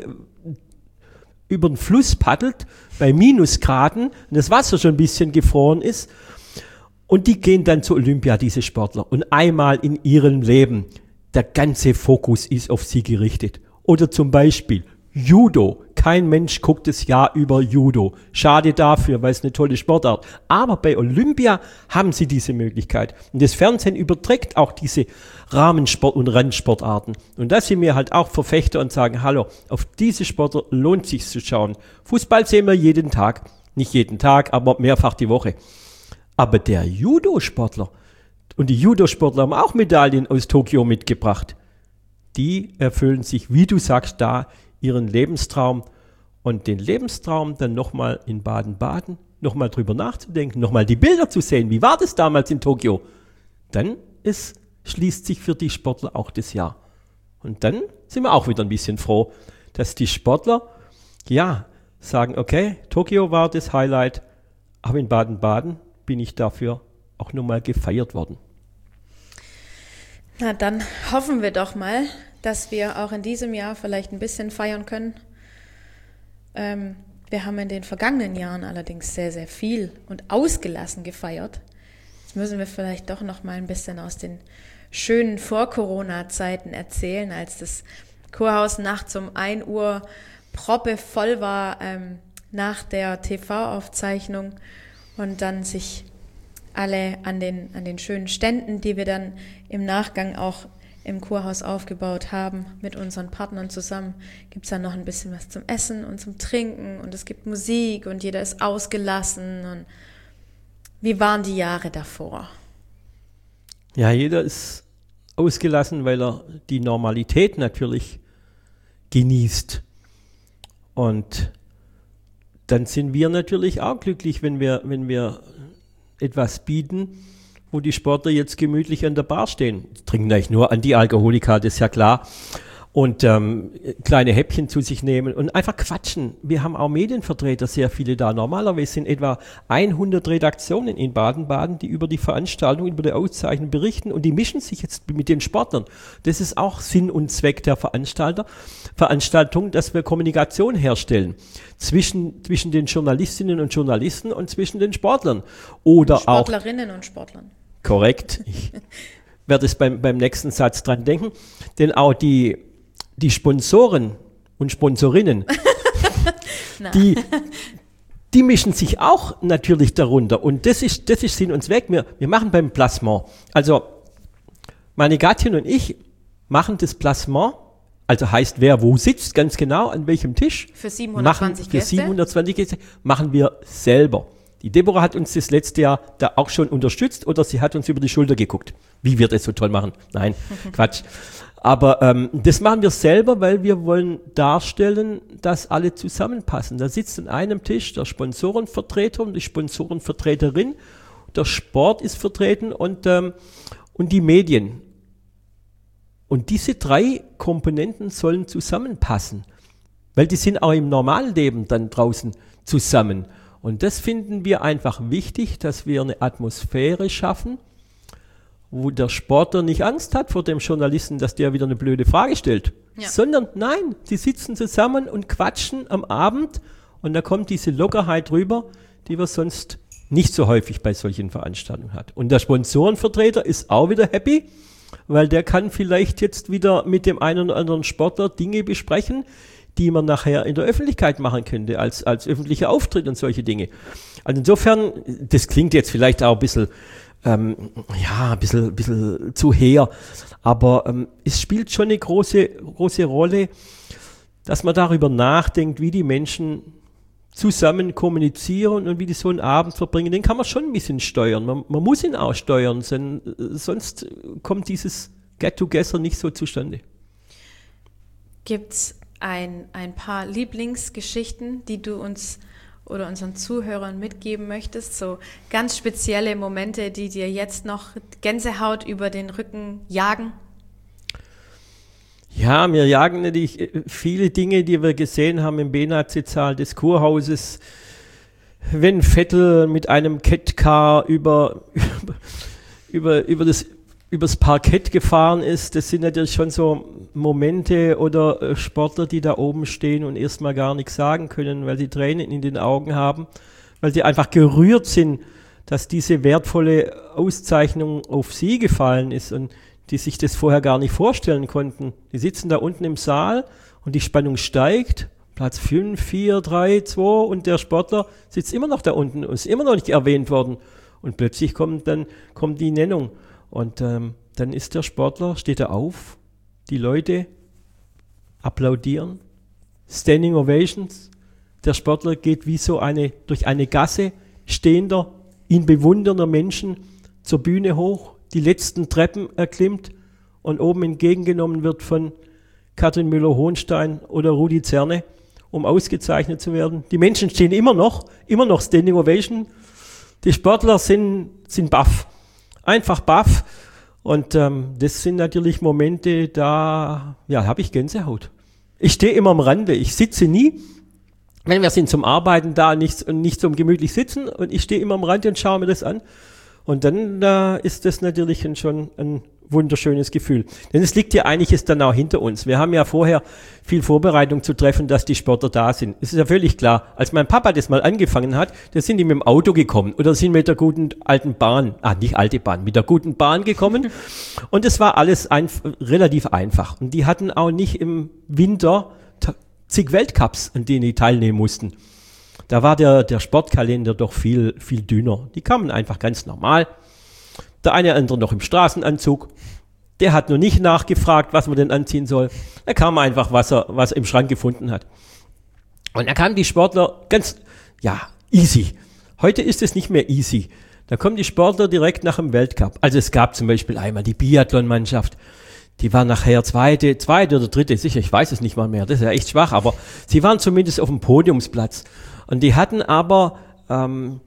C: über den Fluss paddelt, bei Minusgraden, und das Wasser schon ein bisschen gefroren ist, und die gehen dann zur Olympia, diese Sportler, und einmal in ihrem Leben der ganze Fokus ist auf sie gerichtet. Oder zum Beispiel Judo. Kein Mensch guckt das Jahr über Judo. Schade dafür, weil es eine tolle Sportart. Aber bei Olympia haben sie diese Möglichkeit. Und das Fernsehen überträgt auch diese Rahmensport- und Randsportarten. Und da sind wir halt auch Verfechter und sagen, hallo, auf diese Sportler lohnt sich zu schauen. Fußball sehen wir jeden Tag. Nicht jeden Tag, aber mehrfach die Woche. Aber der Judo-Sportler, und die Judo-Sportler haben auch Medaillen aus Tokio mitgebracht, die erfüllen sich, wie du sagst, da ihren Lebenstraum. Und den Lebenstraum dann nochmal in Baden-Baden, nochmal drüber nachzudenken, nochmal die Bilder zu sehen, wie war das damals in Tokio, dann schließt sich für die Sportler auch das Jahr. Und dann sind wir auch wieder ein bisschen froh, dass die Sportler, ja, sagen, okay, Tokio war das Highlight, aber in Baden-Baden bin ich dafür auch nochmal gefeiert worden.
B: Na, dann hoffen wir doch mal, dass wir auch in diesem Jahr vielleicht ein bisschen feiern können. Wir haben in den vergangenen Jahren allerdings sehr, sehr viel und ausgelassen gefeiert. Jetzt müssen wir vielleicht doch noch mal ein bisschen aus den schönen Vor-Corona-Zeiten erzählen, als das Kurhaus nachts um 1 Uhr proppevoll war nach der TV-Aufzeichnung und dann sich alle an den schönen Ständen, die wir dann im Nachgang auch im Kurhaus aufgebaut haben, mit unseren Partnern zusammen, gibt es dann noch ein bisschen was zum Essen und zum Trinken und es gibt Musik und jeder ist ausgelassen. Und wie waren die Jahre davor?
C: Ja, jeder ist ausgelassen, weil er die Normalität natürlich genießt. Und dann sind wir natürlich auch glücklich, wenn wir etwas bieten, wo die Sportler jetzt gemütlich an der Bar stehen. Die trinken eigentlich nur Antialkoholika, das ist ja klar. Und kleine Häppchen zu sich nehmen und einfach quatschen. Wir haben auch Medienvertreter, sehr viele da. Normalerweise sind etwa 100 Redaktionen in Baden-Baden, die über die Veranstaltung, über die Auszeichnung berichten, und die mischen sich jetzt mit den Sportlern. Das ist auch Sinn und Zweck der Veranstaltung, dass wir Kommunikation herstellen zwischen den Journalistinnen und Journalisten und zwischen den Sportlern. Oder
B: Sportlerinnen und Sportlern.
C: Korrekt. Ich werde es beim nächsten Satz dran denken. Denn auch die Sponsoren und Sponsorinnen, die mischen sich auch natürlich darunter. Und das ist Sinn und Zweck. Wir machen beim Placement. Also meine Gattin und ich machen das Placement, also heißt, wer wo sitzt, ganz genau, an welchem Tisch.
B: Für 720 Gäste.
C: Für 720 Gäste machen wir selber. Die Deborah hat uns das letzte Jahr da auch schon unterstützt, oder sie hat uns über die Schulter geguckt, wie wir das so toll machen. Nein, Quatsch. Aber das machen wir selber, weil wir wollen darstellen, dass alle zusammenpassen. Da sitzt an einem Tisch der Sponsorenvertreter und die Sponsorenvertreterin, der Sport ist vertreten und die Medien. Und diese 3 Komponenten sollen zusammenpassen, weil die sind auch im Normalleben dann draußen zusammen. Und das finden wir einfach wichtig, dass wir eine Atmosphäre schaffen, wo der Sportler nicht Angst hat vor dem Journalisten, dass der wieder eine blöde Frage stellt, sondern nein, sie sitzen zusammen und quatschen am Abend und da kommt diese Lockerheit rüber, die wir sonst nicht so häufig bei solchen Veranstaltungen hat. Und der Sponsorenvertreter ist auch wieder happy, weil der kann vielleicht jetzt wieder mit dem einen oder anderen Sportler Dinge besprechen, die man nachher in der Öffentlichkeit machen könnte, als öffentlicher Auftritt und solche Dinge. Also insofern, das klingt jetzt vielleicht auch ein bisschen, ein bisschen zu hehr, aber es spielt schon eine große Rolle, dass man darüber nachdenkt, wie die Menschen zusammen kommunizieren und wie die so einen Abend verbringen. Den kann man schon ein bisschen steuern. Man muss ihn auch steuern, sonst kommt dieses Get-Together nicht so zustande.
B: Gibt's ein paar Lieblingsgeschichten, die du uns oder unseren Zuhörern mitgeben möchtest? So ganz spezielle Momente, die dir jetzt noch Gänsehaut über den Rücken jagen?
C: Ja, mir jagen natürlich viele Dinge, die wir gesehen haben im Benazi-Saal des Kurhauses. Wenn Vettel mit einem Catcar übers Parkett gefahren ist, das sind natürlich schon so Momente oder Sportler, die da oben stehen und erstmal gar nichts sagen können, weil sie Tränen in den Augen haben, weil sie einfach gerührt sind, dass diese wertvolle Auszeichnung auf sie gefallen ist und die sich das vorher gar nicht vorstellen konnten. Die sitzen da unten im Saal und die Spannung steigt, Platz 5, 4, 3, 2 und der Sportler sitzt immer noch da unten und ist immer noch nicht erwähnt worden. Und plötzlich kommt die Nennung. Und dann ist der Sportler, steht er auf, die Leute applaudieren, Standing Ovations, der Sportler geht wie so durch eine Gasse stehender, ihn bewundernder Menschen zur Bühne hoch, die letzten Treppen erklimmt und oben entgegengenommen wird von Katrin Müller-Hohenstein oder Rudi Zerne, um ausgezeichnet zu werden. Die Menschen stehen immer noch Standing Ovation. Die Sportler sind baff. Einfach baff. Und das sind natürlich Momente, da habe ich Gänsehaut. Ich stehe immer am Rande. Ich sitze nie. Wenn wir sind zum Arbeiten da, nicht zum gemütlich sitzen. Und ich stehe immer am Rande und schaue mir das an. Und dann ist das natürlich schon ein wunderschönes Gefühl. Denn es liegt ja einiges dann auch hinter uns. Wir haben ja vorher viel Vorbereitung zu treffen, dass die Sportler da sind. Es ist ja völlig klar, als mein Papa das mal angefangen hat, da sind die mit dem Auto gekommen oder sind mit der guten alten Bahn, nicht alte Bahn, mit der guten Bahn gekommen. Und es war alles relativ einfach. Und die hatten auch nicht im Winter zig Weltcups, an denen die teilnehmen mussten. Da war der Sportkalender doch viel dünner. Die kamen einfach ganz normal. Der eine oder andere noch im Straßenanzug. Der hat nur nicht nachgefragt, was man denn anziehen soll. Er kam einfach, was er im Schrank gefunden hat. Und da kamen die Sportler ganz, easy. Heute ist es nicht mehr easy. Da kommen die Sportler direkt nach dem Weltcup. Also es gab zum Beispiel einmal die Biathlon-Mannschaft. Die waren nachher zweite oder dritte, sicher, ich weiß es nicht mal mehr. Das ist ja echt schwach, aber sie waren zumindest auf dem Podiumsplatz. Und die hatten aber einen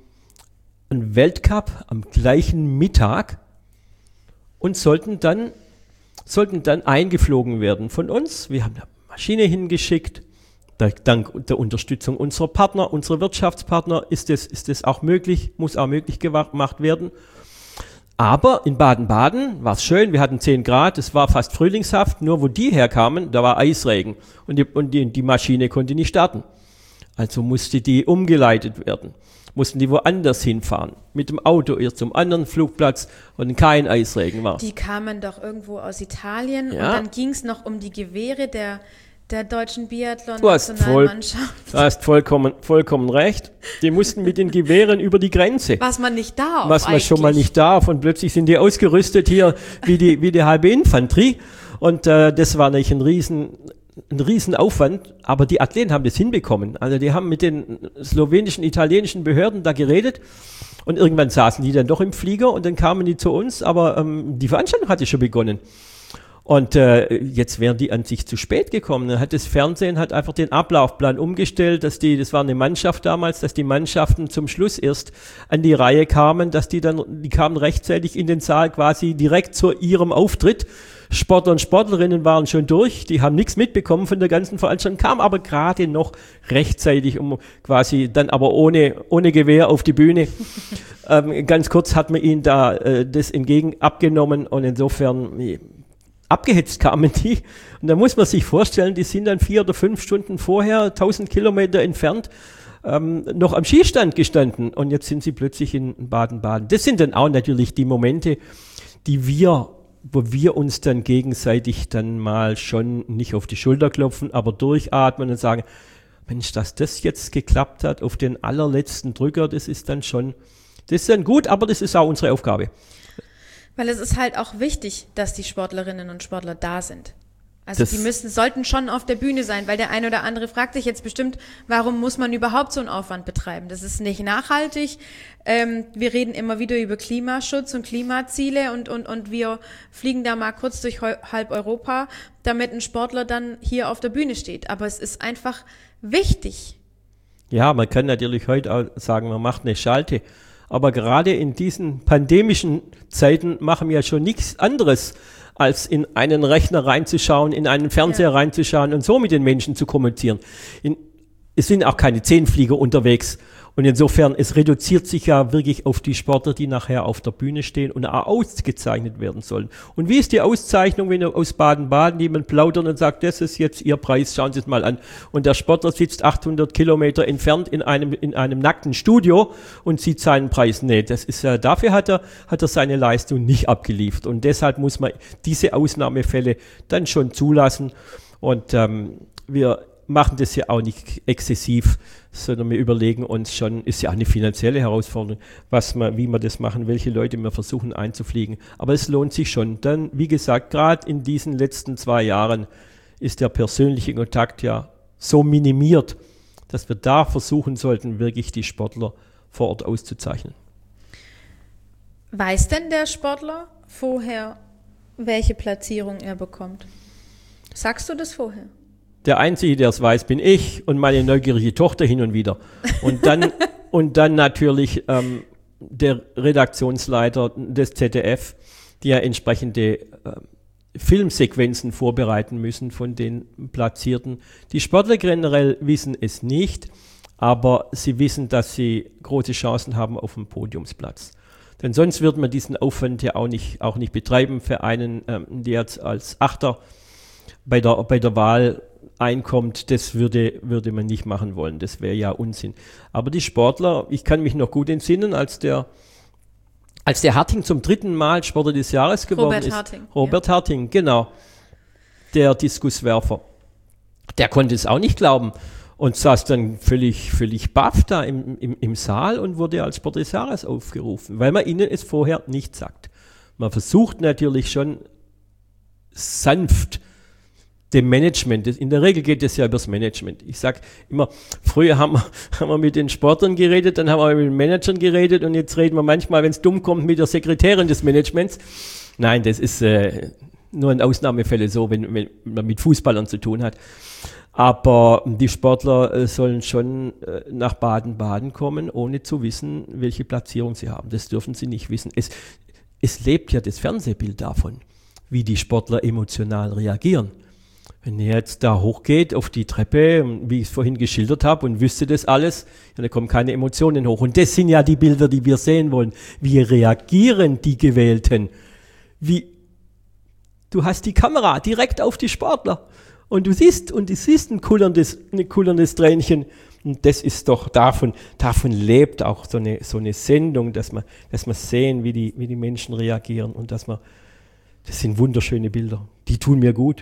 C: Weltcup am gleichen Mittag und sollten dann eingeflogen werden von uns. Wir haben eine Maschine hingeschickt. Dank der Unterstützung unserer Partner, unserer Wirtschaftspartner ist das auch möglich, muss auch möglich gemacht werden. Aber in Baden-Baden war es schön, wir hatten 10 Grad, es war fast frühlingshaft, nur wo die herkamen, da war Eisregen und die Maschine konnte nicht starten. Also musste die umgeleitet werden, mussten die woanders hinfahren, mit dem Auto erst zum anderen Flugplatz und kein Eisregen war.
B: Die kamen doch irgendwo aus Italien und dann ging es noch um die Gewehre der deutschen Biathlon-Nationalmannschaft.
C: Du hast vollkommen recht. Die mussten mit den Gewehren über die Grenze.
B: Was man nicht darf.
C: Was man schon mal nicht darf. Und plötzlich sind die ausgerüstet hier wie die halbe Infanterie. Und das war natürlich ein riesen Aufwand. Aber die Athleten haben das hinbekommen. Also die haben mit den slowenischen, italienischen Behörden da geredet. Und irgendwann saßen die dann doch im Flieger und dann kamen die zu uns. Aber die Veranstaltung hatte schon begonnen. Und jetzt wären die an sich zu spät gekommen. Dann hat das Fernsehen einfach den Ablaufplan umgestellt, das war eine Mannschaft damals, dass die Mannschaften zum Schluss erst an die Reihe kamen, die kamen rechtzeitig in den Saal quasi direkt zu ihrem Auftritt. Sportler und Sportlerinnen waren schon durch, die haben nichts mitbekommen von der ganzen Veranstaltung, kamen aber gerade noch rechtzeitig, um quasi dann aber ohne Gewehr auf die Bühne. Ganz kurz hat man ihnen da das abgenommen und insofern abgehetzt kamen die. Und da muss man sich vorstellen, die sind dann 4 oder 5 Stunden vorher, 1000 Kilometer entfernt, noch am Skistand gestanden und jetzt sind sie plötzlich in Baden-Baden. Das sind dann auch natürlich die Momente, wo wir uns dann gegenseitig dann mal schon nicht auf die Schulter klopfen, aber durchatmen und sagen, Mensch, dass das jetzt geklappt hat auf den allerletzten Drücker, das ist dann gut, aber das ist auch unsere Aufgabe.
B: Weil es ist halt auch wichtig, dass die Sportlerinnen und Sportler da sind. Also die sollten schon auf der Bühne sein, weil der eine oder andere fragt sich jetzt bestimmt, warum muss man überhaupt so einen Aufwand betreiben? Das ist nicht nachhaltig. Wir reden immer wieder über Klimaschutz und Klimaziele und wir fliegen da mal kurz durch halb Europa, damit ein Sportler dann hier auf der Bühne steht. Aber es ist einfach wichtig.
C: Ja, man kann natürlich heute auch sagen, man macht eine Schalte. Aber gerade in diesen pandemischen Zeiten machen wir ja schon nichts anderes, als in einen Rechner reinzuschauen, in einen Fernseher reinzuschauen und so mit den Menschen zu kommunizieren. Es sind auch keine 10 Flieger unterwegs. Und insofern, es reduziert sich ja wirklich auf die Sportler, die nachher auf der Bühne stehen und auch ausgezeichnet werden sollen. Und wie ist die Auszeichnung, wenn aus Baden-Baden jemand plaudert und sagt, das ist jetzt Ihr Preis, schauen Sie es mal an. Und der Sportler sitzt 800 Kilometer entfernt in einem nackten Studio und sieht seinen Preis. Nee, das ist ja, dafür hat er seine Leistung nicht abgeliefert. Und deshalb muss man diese Ausnahmefälle dann schon zulassen. Und wir machen das ja auch nicht exzessiv, sondern wir überlegen uns schon, ist ja auch eine finanzielle Herausforderung, wie wir das machen, welche Leute wir versuchen einzufliegen. Aber es lohnt sich schon. Dann, wie gesagt, gerade in diesen letzten 2 Jahren ist der persönliche Kontakt ja so minimiert, dass wir da versuchen sollten, wirklich die Sportler vor Ort auszuzeichnen.
B: Weiß denn der Sportler vorher, welche Platzierung er bekommt? Sagst du das vorher?
C: Der Einzige, der es weiß, bin ich und meine neugierige Tochter hin und wieder. Und dann natürlich der Redaktionsleiter des ZDF, die ja entsprechende Filmsequenzen vorbereiten müssen von den Platzierten. Die Sportler generell wissen es nicht, aber sie wissen, dass sie große Chancen haben auf dem Podiumsplatz. Denn sonst würde man diesen Aufwand ja auch nicht betreiben für einen, der jetzt als Achter bei der Wahl einkommt, das würde man nicht machen wollen. Das wäre ja Unsinn. Aber die Sportler, ich kann mich noch gut entsinnen, als der Harting zum 3. Mal Sportler des Jahres geworden ist. Robert Harting, genau. Der Diskuswerfer. Der konnte es auch nicht glauben und saß dann völlig baff da im Saal und wurde als Sportler des Jahres aufgerufen, weil man ihnen es vorher nicht sagt. Man versucht natürlich schon sanft dem Management. In der Regel geht es ja übers Management. Ich sage immer, früher haben wir mit den Sportlern geredet, dann haben wir mit den Managern geredet und jetzt reden wir manchmal, wenn es dumm kommt, mit der Sekretärin des Managements. Nein, das ist nur in Ausnahmefällen so, wenn man mit Fußballern zu tun hat. Aber die Sportler sollen schon nach Baden-Baden kommen, ohne zu wissen, welche Platzierung sie haben. Das dürfen sie nicht wissen. Es lebt ja das Fernsehbild davon, wie die Sportler emotional reagieren. Wenn er jetzt da hochgeht auf die Treppe, wie ich es vorhin geschildert habe und wüsste das alles, ja, da kommen keine Emotionen hoch. Und das sind ja die Bilder, die wir sehen wollen. Wie reagieren die Gewählten? Du hast die Kamera direkt auf die Sportler und du siehst ein kullerndes Tränchen. Und das ist doch, davon lebt auch so eine Sendung, dass wir sehen, wie die Menschen reagieren und das sind wunderschöne Bilder. Die tun mir gut.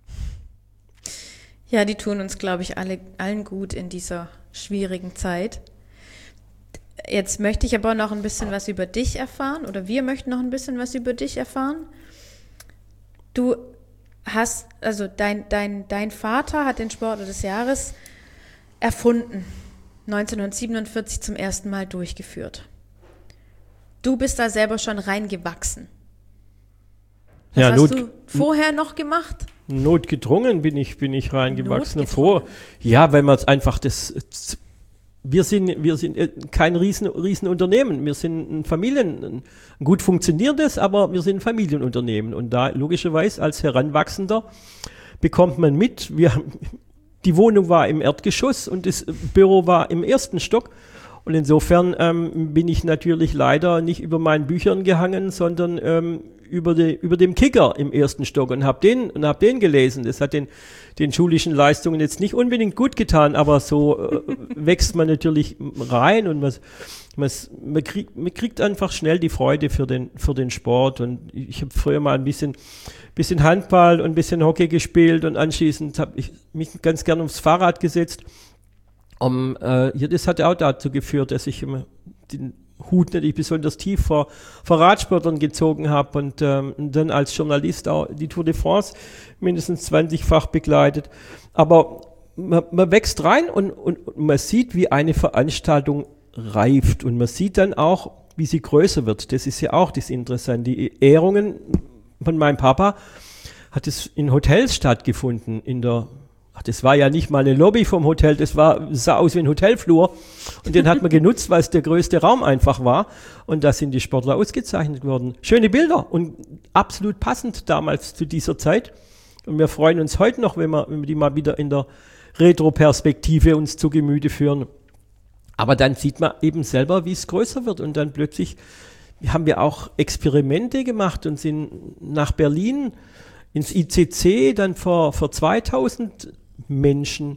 B: Ja, die tun uns, glaube ich, allen gut in dieser schwierigen Zeit. Jetzt möchte ich aber noch ein bisschen was über dich erfahren oder wir möchten noch ein bisschen was über dich erfahren. Du hast, also dein Vater hat den Sportler des Jahres erfunden, 1947 zum ersten Mal durchgeführt. Du bist da selber schon reingewachsen. Was hast du vorher noch gemacht?
C: Notgedrungen bin ich reingewachsen. Ja, weil man es einfach wir sind kein Riesenunternehmen. Wir sind ein gut funktionierendes, aber wir sind ein Familienunternehmen. Und da logischerweise als Heranwachsender bekommt man mit, die Wohnung war im Erdgeschoss und das Büro war im 1. Stock. Und insofern bin ich natürlich leider nicht über meinen Büchern gehangen, sondern über dem Kicker im ersten Stock und hab den gelesen. Das hat den schulischen Leistungen jetzt nicht unbedingt gut getan, aber so wächst man natürlich rein und man kriegt einfach schnell die Freude für den Sport. Und ich habe früher mal ein bisschen Handball und ein bisschen Hockey gespielt und anschließend habe ich mich ganz gern aufs Fahrrad gesetzt. Das hat auch dazu geführt, dass ich immer den Hut nicht besonders tief vor Radsportlern gezogen habe und dann als Journalist auch die Tour de France mindestens 20-fach begleitet. Aber man wächst rein und man sieht, wie eine Veranstaltung reift und man sieht dann auch, wie sie größer wird. Das ist ja auch das Interessante. Die Ehrungen von meinem Papa hat es in Hotels stattgefunden, das war ja nicht mal eine Lobby vom Hotel, sah aus wie ein Hotelflur und den hat man genutzt, weil es der größte Raum einfach war und da sind die Sportler ausgezeichnet worden. Schöne Bilder und absolut passend damals zu dieser Zeit und wir freuen uns heute noch, wenn wir die mal wieder in der Retro-Perspektive uns zu Gemüte führen. Aber dann sieht man eben selber, wie es größer wird und dann plötzlich haben wir auch Experimente gemacht und sind nach Berlin ins ICC dann vor 2000 Menschen,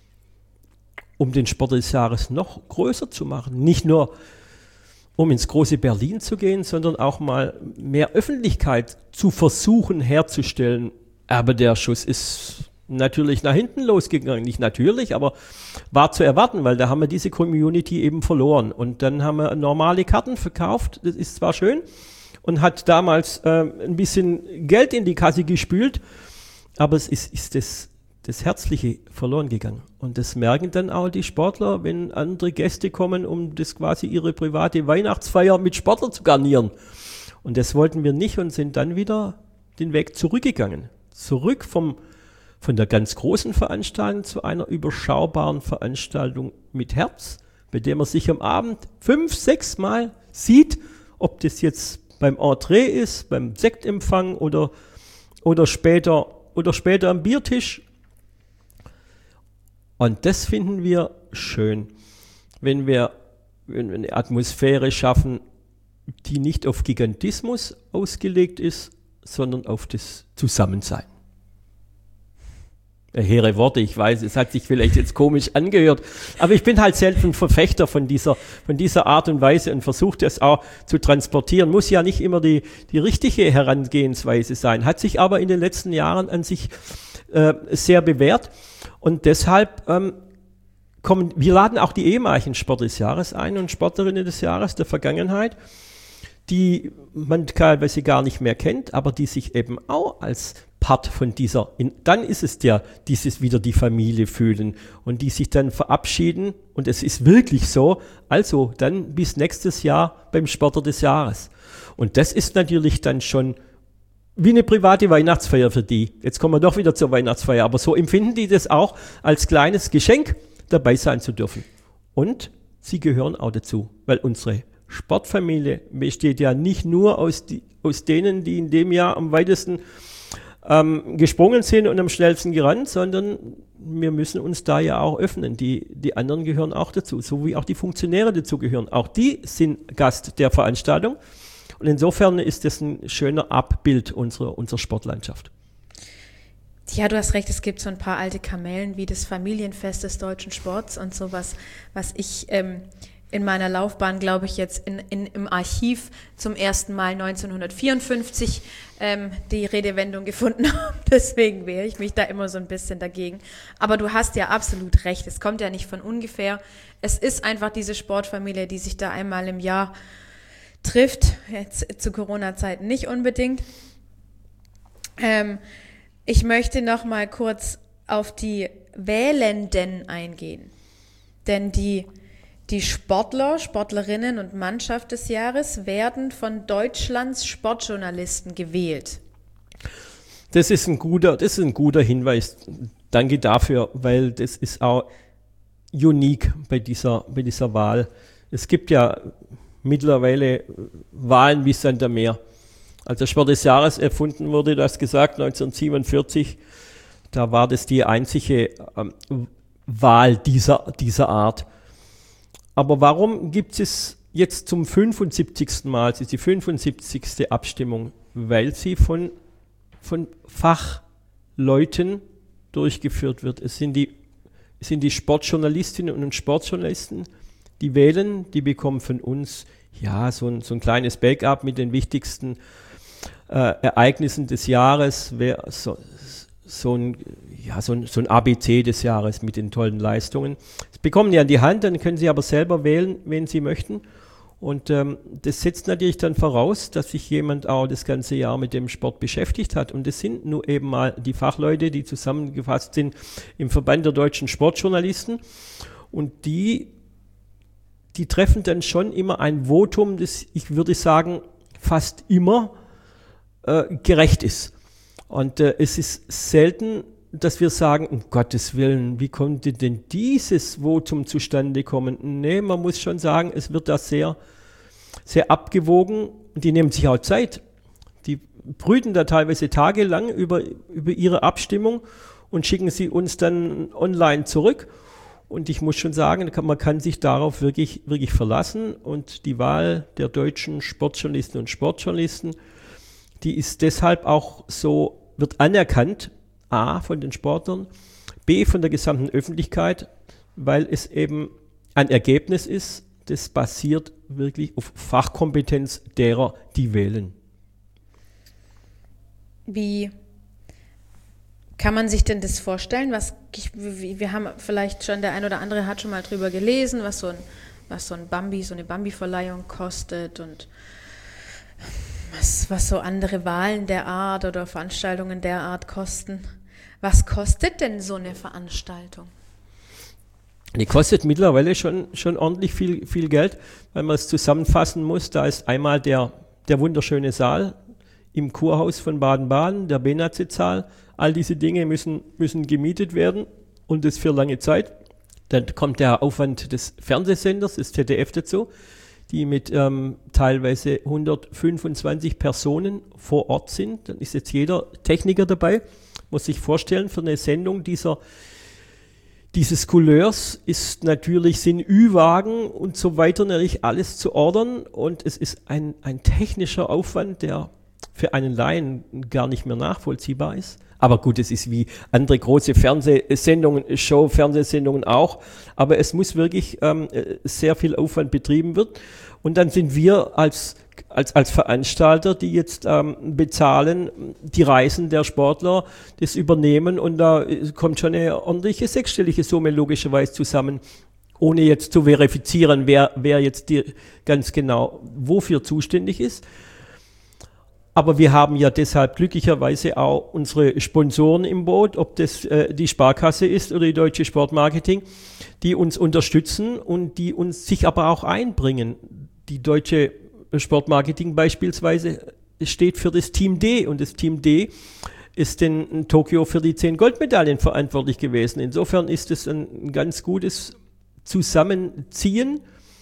C: um den Sport des Jahres noch größer zu machen. Nicht nur, um ins große Berlin zu gehen, sondern auch mal mehr Öffentlichkeit zu versuchen herzustellen. Aber der Schuss ist natürlich nach hinten losgegangen. Nicht natürlich, aber war zu erwarten, weil da haben wir diese Community eben verloren. Und dann haben wir normale Karten verkauft. Das ist zwar schön und hat damals ein bisschen Geld in die Kasse gespült, aber es ist das Herzliche verloren gegangen. Und das merken dann auch die Sportler, wenn andere Gäste kommen, um das quasi ihre private Weihnachtsfeier mit Sportler zu garnieren. Und das wollten wir nicht und sind dann wieder den Weg zurückgegangen. Zurück von der ganz großen Veranstaltung zu einer überschaubaren Veranstaltung mit Herz, bei der man sich am Abend 5-6 Mal sieht, ob das jetzt beim Entree ist, beim Sektempfang oder später am Biertisch. Und das finden wir schön, wenn wir eine Atmosphäre schaffen, die nicht auf Gigantismus ausgelegt ist, sondern auf das Zusammensein. Hehre Worte, ich weiß, es hat sich vielleicht jetzt komisch angehört, aber ich bin halt selbst ein Verfechter von dieser Art und Weise und versuche das auch zu transportieren. Muss ja nicht immer die richtige Herangehensweise sein, hat sich aber in den letzten Jahren an sich sehr bewährt und deshalb wir laden auch die ehemaligen Sportler des Jahres ein und Sportlerinnen des Jahres der Vergangenheit, die man teilweise gar nicht mehr kennt, aber die sich eben auch als Part von dann ist es dieses wieder die Familie fühlen und die sich dann verabschieden und es ist wirklich so, also dann bis nächstes Jahr beim Sportler des Jahres. Und das ist natürlich dann schon wie eine private Weihnachtsfeier für die. Jetzt kommen wir doch wieder zur Weihnachtsfeier, aber so empfinden die das auch als kleines Geschenk, dabei sein zu dürfen. Und sie gehören auch dazu, weil unsere Sportfamilie besteht ja nicht nur aus denen, die in dem Jahr am weitesten gesprungen sind und am schnellsten gerannt, sondern wir müssen uns da ja auch öffnen. Die anderen gehören auch dazu, so wie auch die Funktionäre dazu gehören. Auch die sind Gast der Veranstaltung. Und insofern ist das ein schöner Abbild unserer Sportlandschaft.
B: Ja, du hast recht, es gibt so ein paar alte Kamellen wie das Familienfest des deutschen Sports und sowas, was ich in meiner Laufbahn, glaube ich, jetzt im Archiv zum ersten Mal 1954 die Redewendung gefunden habe. Deswegen wehre ich mich da immer so ein bisschen dagegen. Aber du hast ja absolut recht, es kommt ja nicht von ungefähr. Es ist einfach diese Sportfamilie, die sich da einmal im Jahr trifft, jetzt zu Corona-Zeiten nicht unbedingt. Ich möchte noch mal kurz auf die Wählenden eingehen, denn die Sportler, Sportlerinnen und Mannschaft des Jahres werden von Deutschlands Sportjournalisten gewählt.
C: Das ist ein guter Hinweis. Danke dafür, weil das ist auch unique bei dieser Wahl. Es gibt ja mittlerweile Wahlen wie Sand am Meer. Als der Sport des Jahres erfunden wurde, das gesagt, 1947, da war das die einzige Wahl dieser Art. Aber warum gibt es jetzt zum 75. Mal, es ist die 75. Abstimmung, weil sie von Fachleuten durchgeführt wird. Es sind die Sportjournalistinnen und Sportjournalisten, die wählen, die bekommen von uns so ein kleines Backup mit den wichtigsten Ereignissen des Jahres, so ein ABC des Jahres mit den tollen Leistungen. Das bekommen die an die Hand, dann können sie aber selber wählen, wen sie möchten. Und das setzt natürlich dann voraus, dass sich jemand auch das ganze Jahr mit dem Sport beschäftigt hat. Und das sind nur eben mal die Fachleute, die zusammengefasst sind im Verband der deutschen Sportjournalisten. Und die treffen dann schon immer ein Votum, das, ich würde sagen, fast immer gerecht ist. Und es ist selten, dass wir sagen, um Gottes Willen, wie konnte denn dieses Votum zustande kommen? Nee, man muss schon sagen, es wird da sehr, sehr abgewogen. Die nehmen sich auch Zeit. Die brüten da teilweise tagelang über ihre Abstimmung und schicken sie uns dann online zurück. Und ich muss schon sagen, man kann sich darauf wirklich, wirklich verlassen. Und die Wahl der deutschen Sportjournalistinnen und Sportjournalisten, die ist deshalb auch so, wird anerkannt, A, von den Sportlern, B, von der gesamten Öffentlichkeit, weil es eben ein Ergebnis ist, das basiert wirklich auf Fachkompetenz derer, die wählen.
B: Wie kann man sich denn das vorstellen? Wir haben vielleicht schon, der ein oder andere hat schon mal drüber gelesen, was so eine Bambi-Verleihung kostet und was so andere Wahlen der Art oder Veranstaltungen der Art kosten. Was kostet denn so eine Veranstaltung?
C: Die kostet mittlerweile schon ordentlich viel Geld, weil man es zusammenfassen muss. Da ist einmal der wunderschöne Saal im Kurhaus von Baden-Baden, der Benazit-Saal. All diese Dinge müssen gemietet werden und das für lange Zeit. Dann kommt der Aufwand des Fernsehsenders, des ZDF dazu, die mit teilweise 125 Personen vor Ort sind. Dann ist jetzt jeder Techniker dabei. Muss sich vorstellen, für eine Sendung dieses Couleurs sind Ü-Wagen und so weiter natürlich alles zu ordern. Und es ist ein technischer Aufwand, der für einen Laien gar nicht mehr nachvollziehbar ist. Aber gut, es ist wie andere große Fernsehsendungen auch. Aber es muss wirklich sehr viel Aufwand betrieben werden. Und dann sind wir als Veranstalter, die jetzt bezahlen, die Reisen der Sportler, das übernehmen. Und da kommt schon eine ordentliche sechsstellige Summe logischerweise zusammen, ohne jetzt zu verifizieren, wer jetzt ganz genau wofür zuständig ist. Aber wir haben ja deshalb glücklicherweise auch unsere Sponsoren im Boot, ob das die Sparkasse ist oder die Deutsche Sportmarketing, die uns unterstützen und die uns sich aber auch einbringen. Die Deutsche Sportmarketing beispielsweise steht für das Team D und das Team D ist in Tokio für die 10 Goldmedaillen verantwortlich gewesen. Insofern ist es ein ganz gutes Zusammenziehen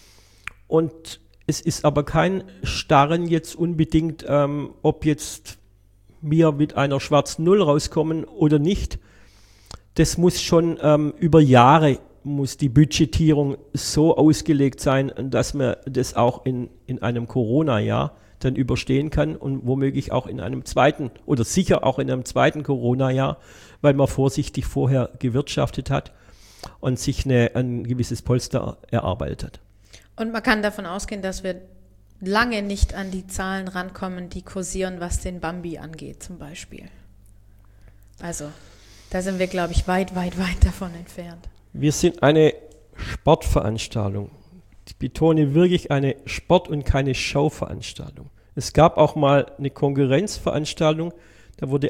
C: und es ist aber kein Starren jetzt unbedingt, ob jetzt wir mit einer schwarzen Null rauskommen oder nicht. Das muss schon über Jahre, muss die Budgetierung so ausgelegt sein, dass man das auch in einem Corona-Jahr dann überstehen kann und womöglich auch in einem zweiten oder sicher auch in einem zweiten Corona-Jahr, weil man vorsichtig vorher gewirtschaftet hat und sich ein gewisses Polster erarbeitet hat.
B: Und man kann davon ausgehen, dass wir lange nicht an die Zahlen rankommen, die kursieren, was den Bambi angeht zum Beispiel. Also da sind wir, glaube ich, weit davon entfernt.
C: Wir sind eine Sportveranstaltung. Ich betone wirklich eine Sport- und keine Showveranstaltung. Es gab auch mal eine Konkurrenzveranstaltung, da wurden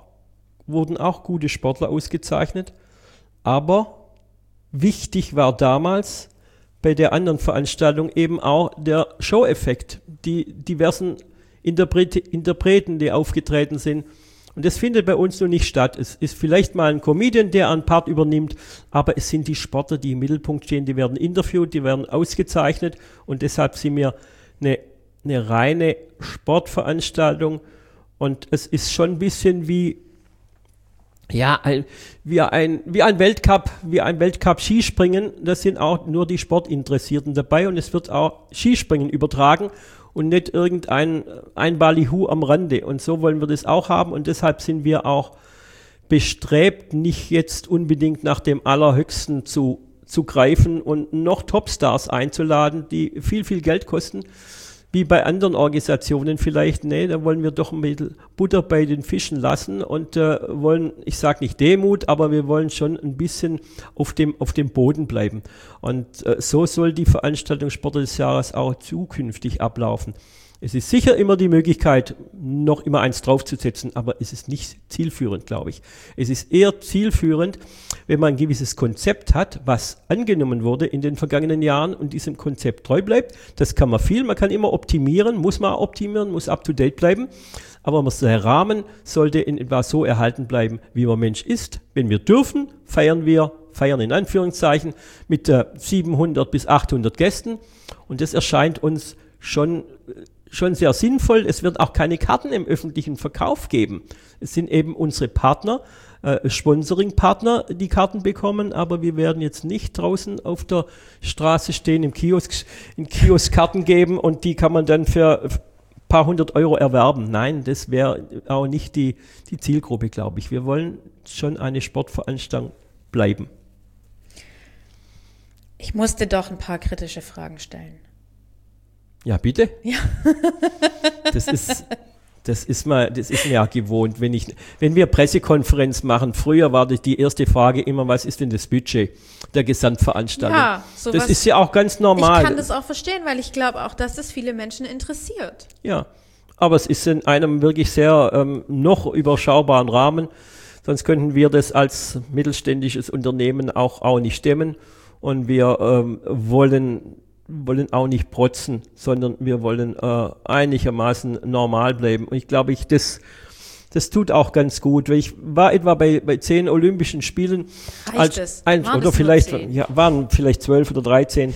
C: auch gute Sportler ausgezeichnet, aber wichtig war damals bei der anderen Veranstaltung eben auch der Show-Effekt, die diversen Interpreten, die aufgetreten sind. Und das findet bei uns noch nicht statt. Es ist vielleicht mal ein Comedian, der einen Part übernimmt, aber es sind die Sportler, die im Mittelpunkt stehen, die werden interviewt, die werden ausgezeichnet und deshalb sind wir eine reine Sportveranstaltung und es ist schon ein bisschen wie Ja, wie ein Weltcup Skispringen, das sind auch nur die Sportinteressierten dabei und es wird auch Skispringen übertragen und nicht irgendein Ballyhoo am Rande. Und so wollen wir das auch haben und deshalb sind wir auch bestrebt, nicht jetzt unbedingt nach dem Allerhöchsten zu greifen und noch Topstars einzuladen, die viel, viel Geld kosten, wie bei anderen Organisationen vielleicht. Nee, da wollen wir doch ein bisschen Butter bei den Fischen lassen und wollen, ich sage nicht Demut, aber wir wollen schon ein bisschen auf dem Boden bleiben. Und so soll die Veranstaltung Sportler des Jahres auch zukünftig ablaufen. Es ist sicher immer die Möglichkeit, noch immer eins draufzusetzen, aber es ist nicht zielführend, glaube ich. Es ist eher zielführend, wenn man ein gewisses Konzept hat, was angenommen wurde in den vergangenen Jahren und diesem Konzept treu bleibt. Das kann man viel, man kann immer optimieren, muss man optimieren, muss up-to-date bleiben. Aber der Rahmen sollte in etwa so erhalten bleiben, wie man Mensch ist. Wenn wir dürfen, feiern in Anführungszeichen, mit 700 bis 800 Gästen. Und das erscheint uns schon sehr sinnvoll. Es wird auch keine Karten im öffentlichen Verkauf geben. Es sind eben unsere Partner, Sponsoring-Partner, die Karten bekommen, aber wir werden jetzt nicht draußen auf der Straße stehen, im Kiosk Karten geben und die kann man dann für ein paar hundert Euro erwerben. Nein, das wäre auch nicht die Zielgruppe, glaube ich. Wir wollen schon eine Sportveranstaltung bleiben.
B: Ich musste doch ein paar kritische Fragen stellen.
C: Ja, bitte?
B: Ja.
C: Das ist mir ja gewohnt. Wenn wir Pressekonferenz machen, früher war die erste Frage immer, was ist denn das Budget der Gesamtveranstaltung?
B: Ja, sowas,
C: das ist ja auch ganz normal.
B: Ich kann das auch verstehen, weil ich glaube auch, dass das viele Menschen interessiert.
C: Ja, aber es ist in einem wirklich sehr noch überschaubaren Rahmen. Sonst könnten wir das als mittelständisches Unternehmen auch nicht stemmen. Und wir wollen auch nicht protzen, sondern wir wollen einigermaßen normal bleiben. Und ich glaube, das tut auch ganz gut. Ich war etwa bei 10 Olympischen Spielen. Waren vielleicht 12 oder 13.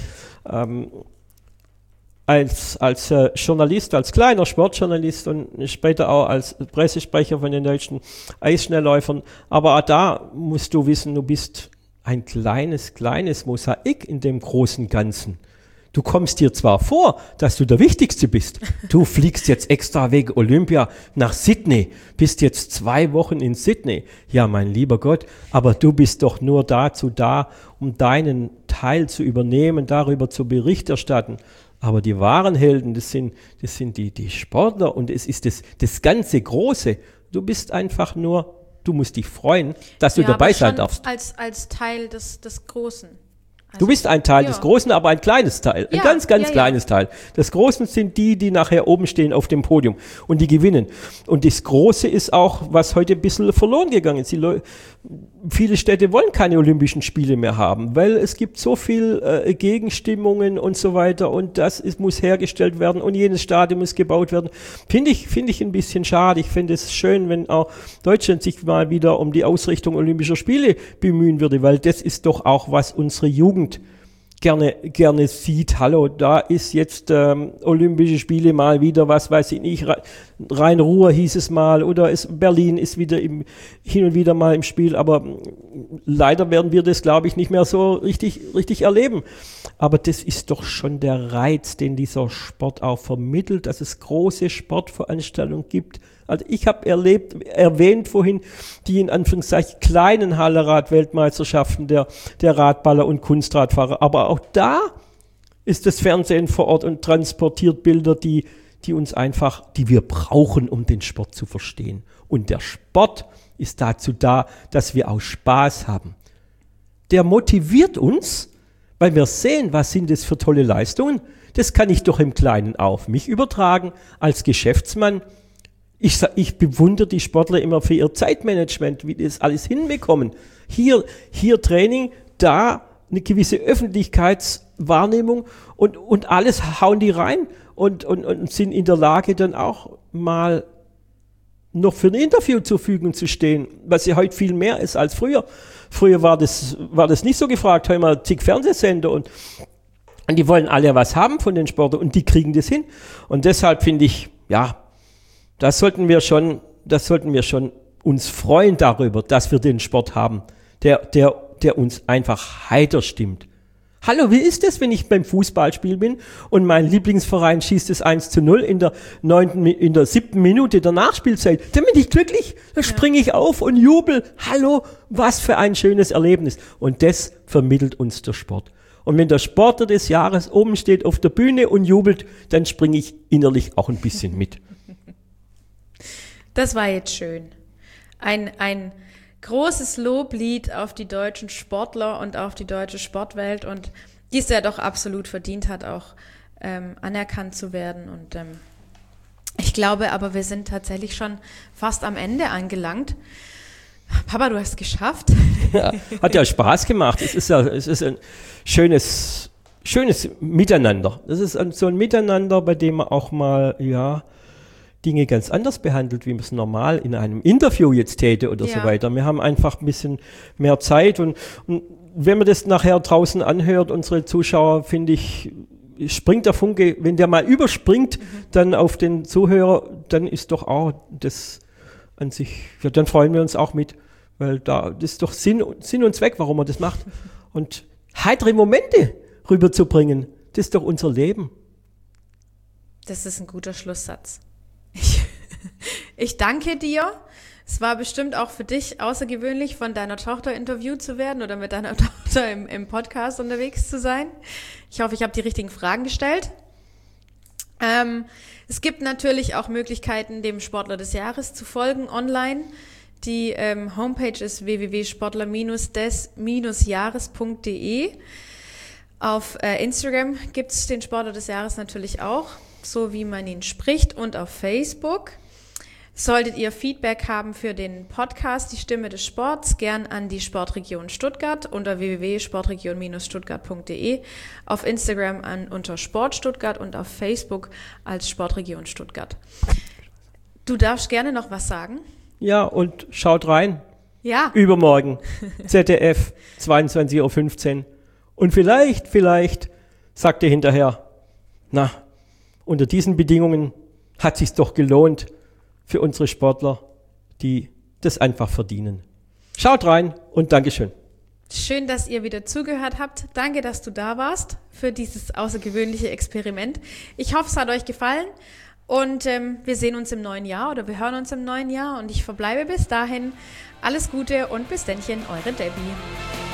C: Als Journalist, als kleiner Sportjournalist und später auch als Pressesprecher von den deutschen Eisschnellläufern. Aber auch da musst du wissen, du bist ein kleines Mosaik in dem großen Ganzen. Du kommst dir zwar vor, dass du der Wichtigste bist. Du fliegst jetzt extra wegen Olympia nach Sydney, bist jetzt 2 Wochen in Sydney. Ja, mein lieber Gott, aber du bist doch nur dazu da, um deinen Teil zu übernehmen, darüber zu Bericht erstatten. Aber die wahren Helden, das sind die Sportler und es ist das ganze Große. Du bist einfach nur, du musst dich freuen, dass du dabei sein darfst.
B: Als Teil des Großen.
C: Du bist ein Teil des Großen, aber ein kleines Teil, ein ganz kleines Teil. Das Große sind die nachher oben stehen auf dem Podium und die gewinnen. Und das Große ist auch, was heute ein bisschen verloren gegangen ist. Viele Städte wollen keine Olympischen Spiele mehr haben, weil es gibt so viel Gegenstimmungen und so weiter und muss hergestellt werden und jenes Stadion muss gebaut werden. Finde ich ein bisschen schade. Ich finde es schön, wenn auch Deutschland sich mal wieder um die Ausrichtung Olympischer Spiele bemühen würde, weil das ist doch auch, was unsere Jugend gerne sieht. Hallo, da ist jetzt Olympische Spiele mal wieder, was weiß ich nicht, Rhein-Ruhr hieß es mal oder Berlin ist wieder hin und wieder mal im Spiel, aber leider werden wir das, glaube ich, nicht mehr so richtig erleben. Aber das ist doch schon der Reiz, den dieser Sport auch vermittelt, dass es große Sportveranstaltungen gibt. Also ich habe erwähnt vorhin, die in Anführungszeichen kleinen Hallerad-Weltmeisterschaften der Radballer und Kunstradfahrer. Aber auch da ist das Fernsehen vor Ort und transportiert Bilder, die wir brauchen, um den Sport zu verstehen. Und der Sport ist dazu da, dass wir auch Spaß haben. Der motiviert uns, weil wir sehen, was sind das für tolle Leistungen. Das kann ich doch im Kleinen auf mich übertragen als Geschäftsmann. Ich bewundere die Sportler immer für ihr Zeitmanagement, wie die das alles hinbekommen. Hier Training, da eine gewisse Öffentlichkeitswahrnehmung und alles hauen die rein und sind in der Lage dann auch mal noch für ein Interview zur Verfügung zu stehen, was ja heute viel mehr ist als früher. Früher war das nicht so gefragt, heute mal zig Fernsehsender und die wollen alle was haben von den Sportlern und die kriegen das hin. Und deshalb finde ich, ja, das sollten wir schon uns freuen darüber, dass wir den Sport haben, der uns einfach heiter stimmt. Hallo, wie ist es, wenn ich beim Fußballspiel bin und mein Lieblingsverein schießt es 1:0 in der 7. Minute der Nachspielzeit? Dann bin ich glücklich, dann springe ich auf und jubel. Hallo, was für ein schönes Erlebnis. Und das vermittelt uns der Sport. Und wenn der Sportler des Jahres oben steht auf der Bühne und jubelt, dann springe ich innerlich auch ein bisschen mit.
B: Das war jetzt schön. Ein großes Loblied auf die deutschen Sportler und auf die deutsche Sportwelt und die es ja doch absolut verdient hat, auch anerkannt zu werden. Und ich glaube aber, wir sind tatsächlich schon fast am Ende angelangt. Papa, du hast es geschafft.
C: Ja, hat ja Spaß gemacht. Es ist ein schönes Miteinander. Das ist so ein Miteinander, bei dem man auch mal, Dinge ganz anders behandelt, wie man es normal in einem Interview jetzt täte oder so weiter. Wir haben einfach ein bisschen mehr Zeit und wenn man das nachher draußen anhört, unsere Zuschauer, finde ich, springt der Funke, wenn der mal überspringt, dann auf den Zuhörer, dann ist doch auch das an sich, dann freuen wir uns auch mit, weil das ist doch Sinn und Zweck, warum man das macht. Und heitere Momente rüberzubringen, das ist doch unser Leben.
B: Das ist ein guter Schlusssatz. Ich danke dir. Es war bestimmt auch für dich außergewöhnlich, von deiner Tochter interviewt zu werden oder mit deiner Tochter im Podcast unterwegs zu sein. Ich hoffe, ich habe die richtigen Fragen gestellt. Es gibt natürlich auch Möglichkeiten, dem Sportler des Jahres zu folgen online. Die Homepage ist www.sportler-des-jahres.de. Auf Instagram gibt es den Sportler des Jahres natürlich auch, so wie man ihn spricht, und auf Facebook. Solltet ihr Feedback haben für den Podcast Die Stimme des Sports, gern an die Sportregion Stuttgart unter www.sportregion-stuttgart.de, auf Instagram unter Sport Stuttgart und auf Facebook als Sportregion Stuttgart. Du darfst gerne noch was sagen.
C: Ja, und schaut rein.
B: Ja.
C: Übermorgen, ZDF, 22:15 Uhr. Und vielleicht sagt ihr hinterher, unter diesen Bedingungen hat es sich doch gelohnt für unsere Sportler, die das einfach verdienen. Schaut rein und Dankeschön.
B: Schön, dass ihr wieder zugehört habt. Danke, dass du da warst für dieses außergewöhnliche Experiment. Ich hoffe, es hat euch gefallen und wir sehen uns im neuen Jahr oder wir hören uns im neuen Jahr und ich verbleibe bis dahin. Alles Gute und bis dennchen, eure Debbie.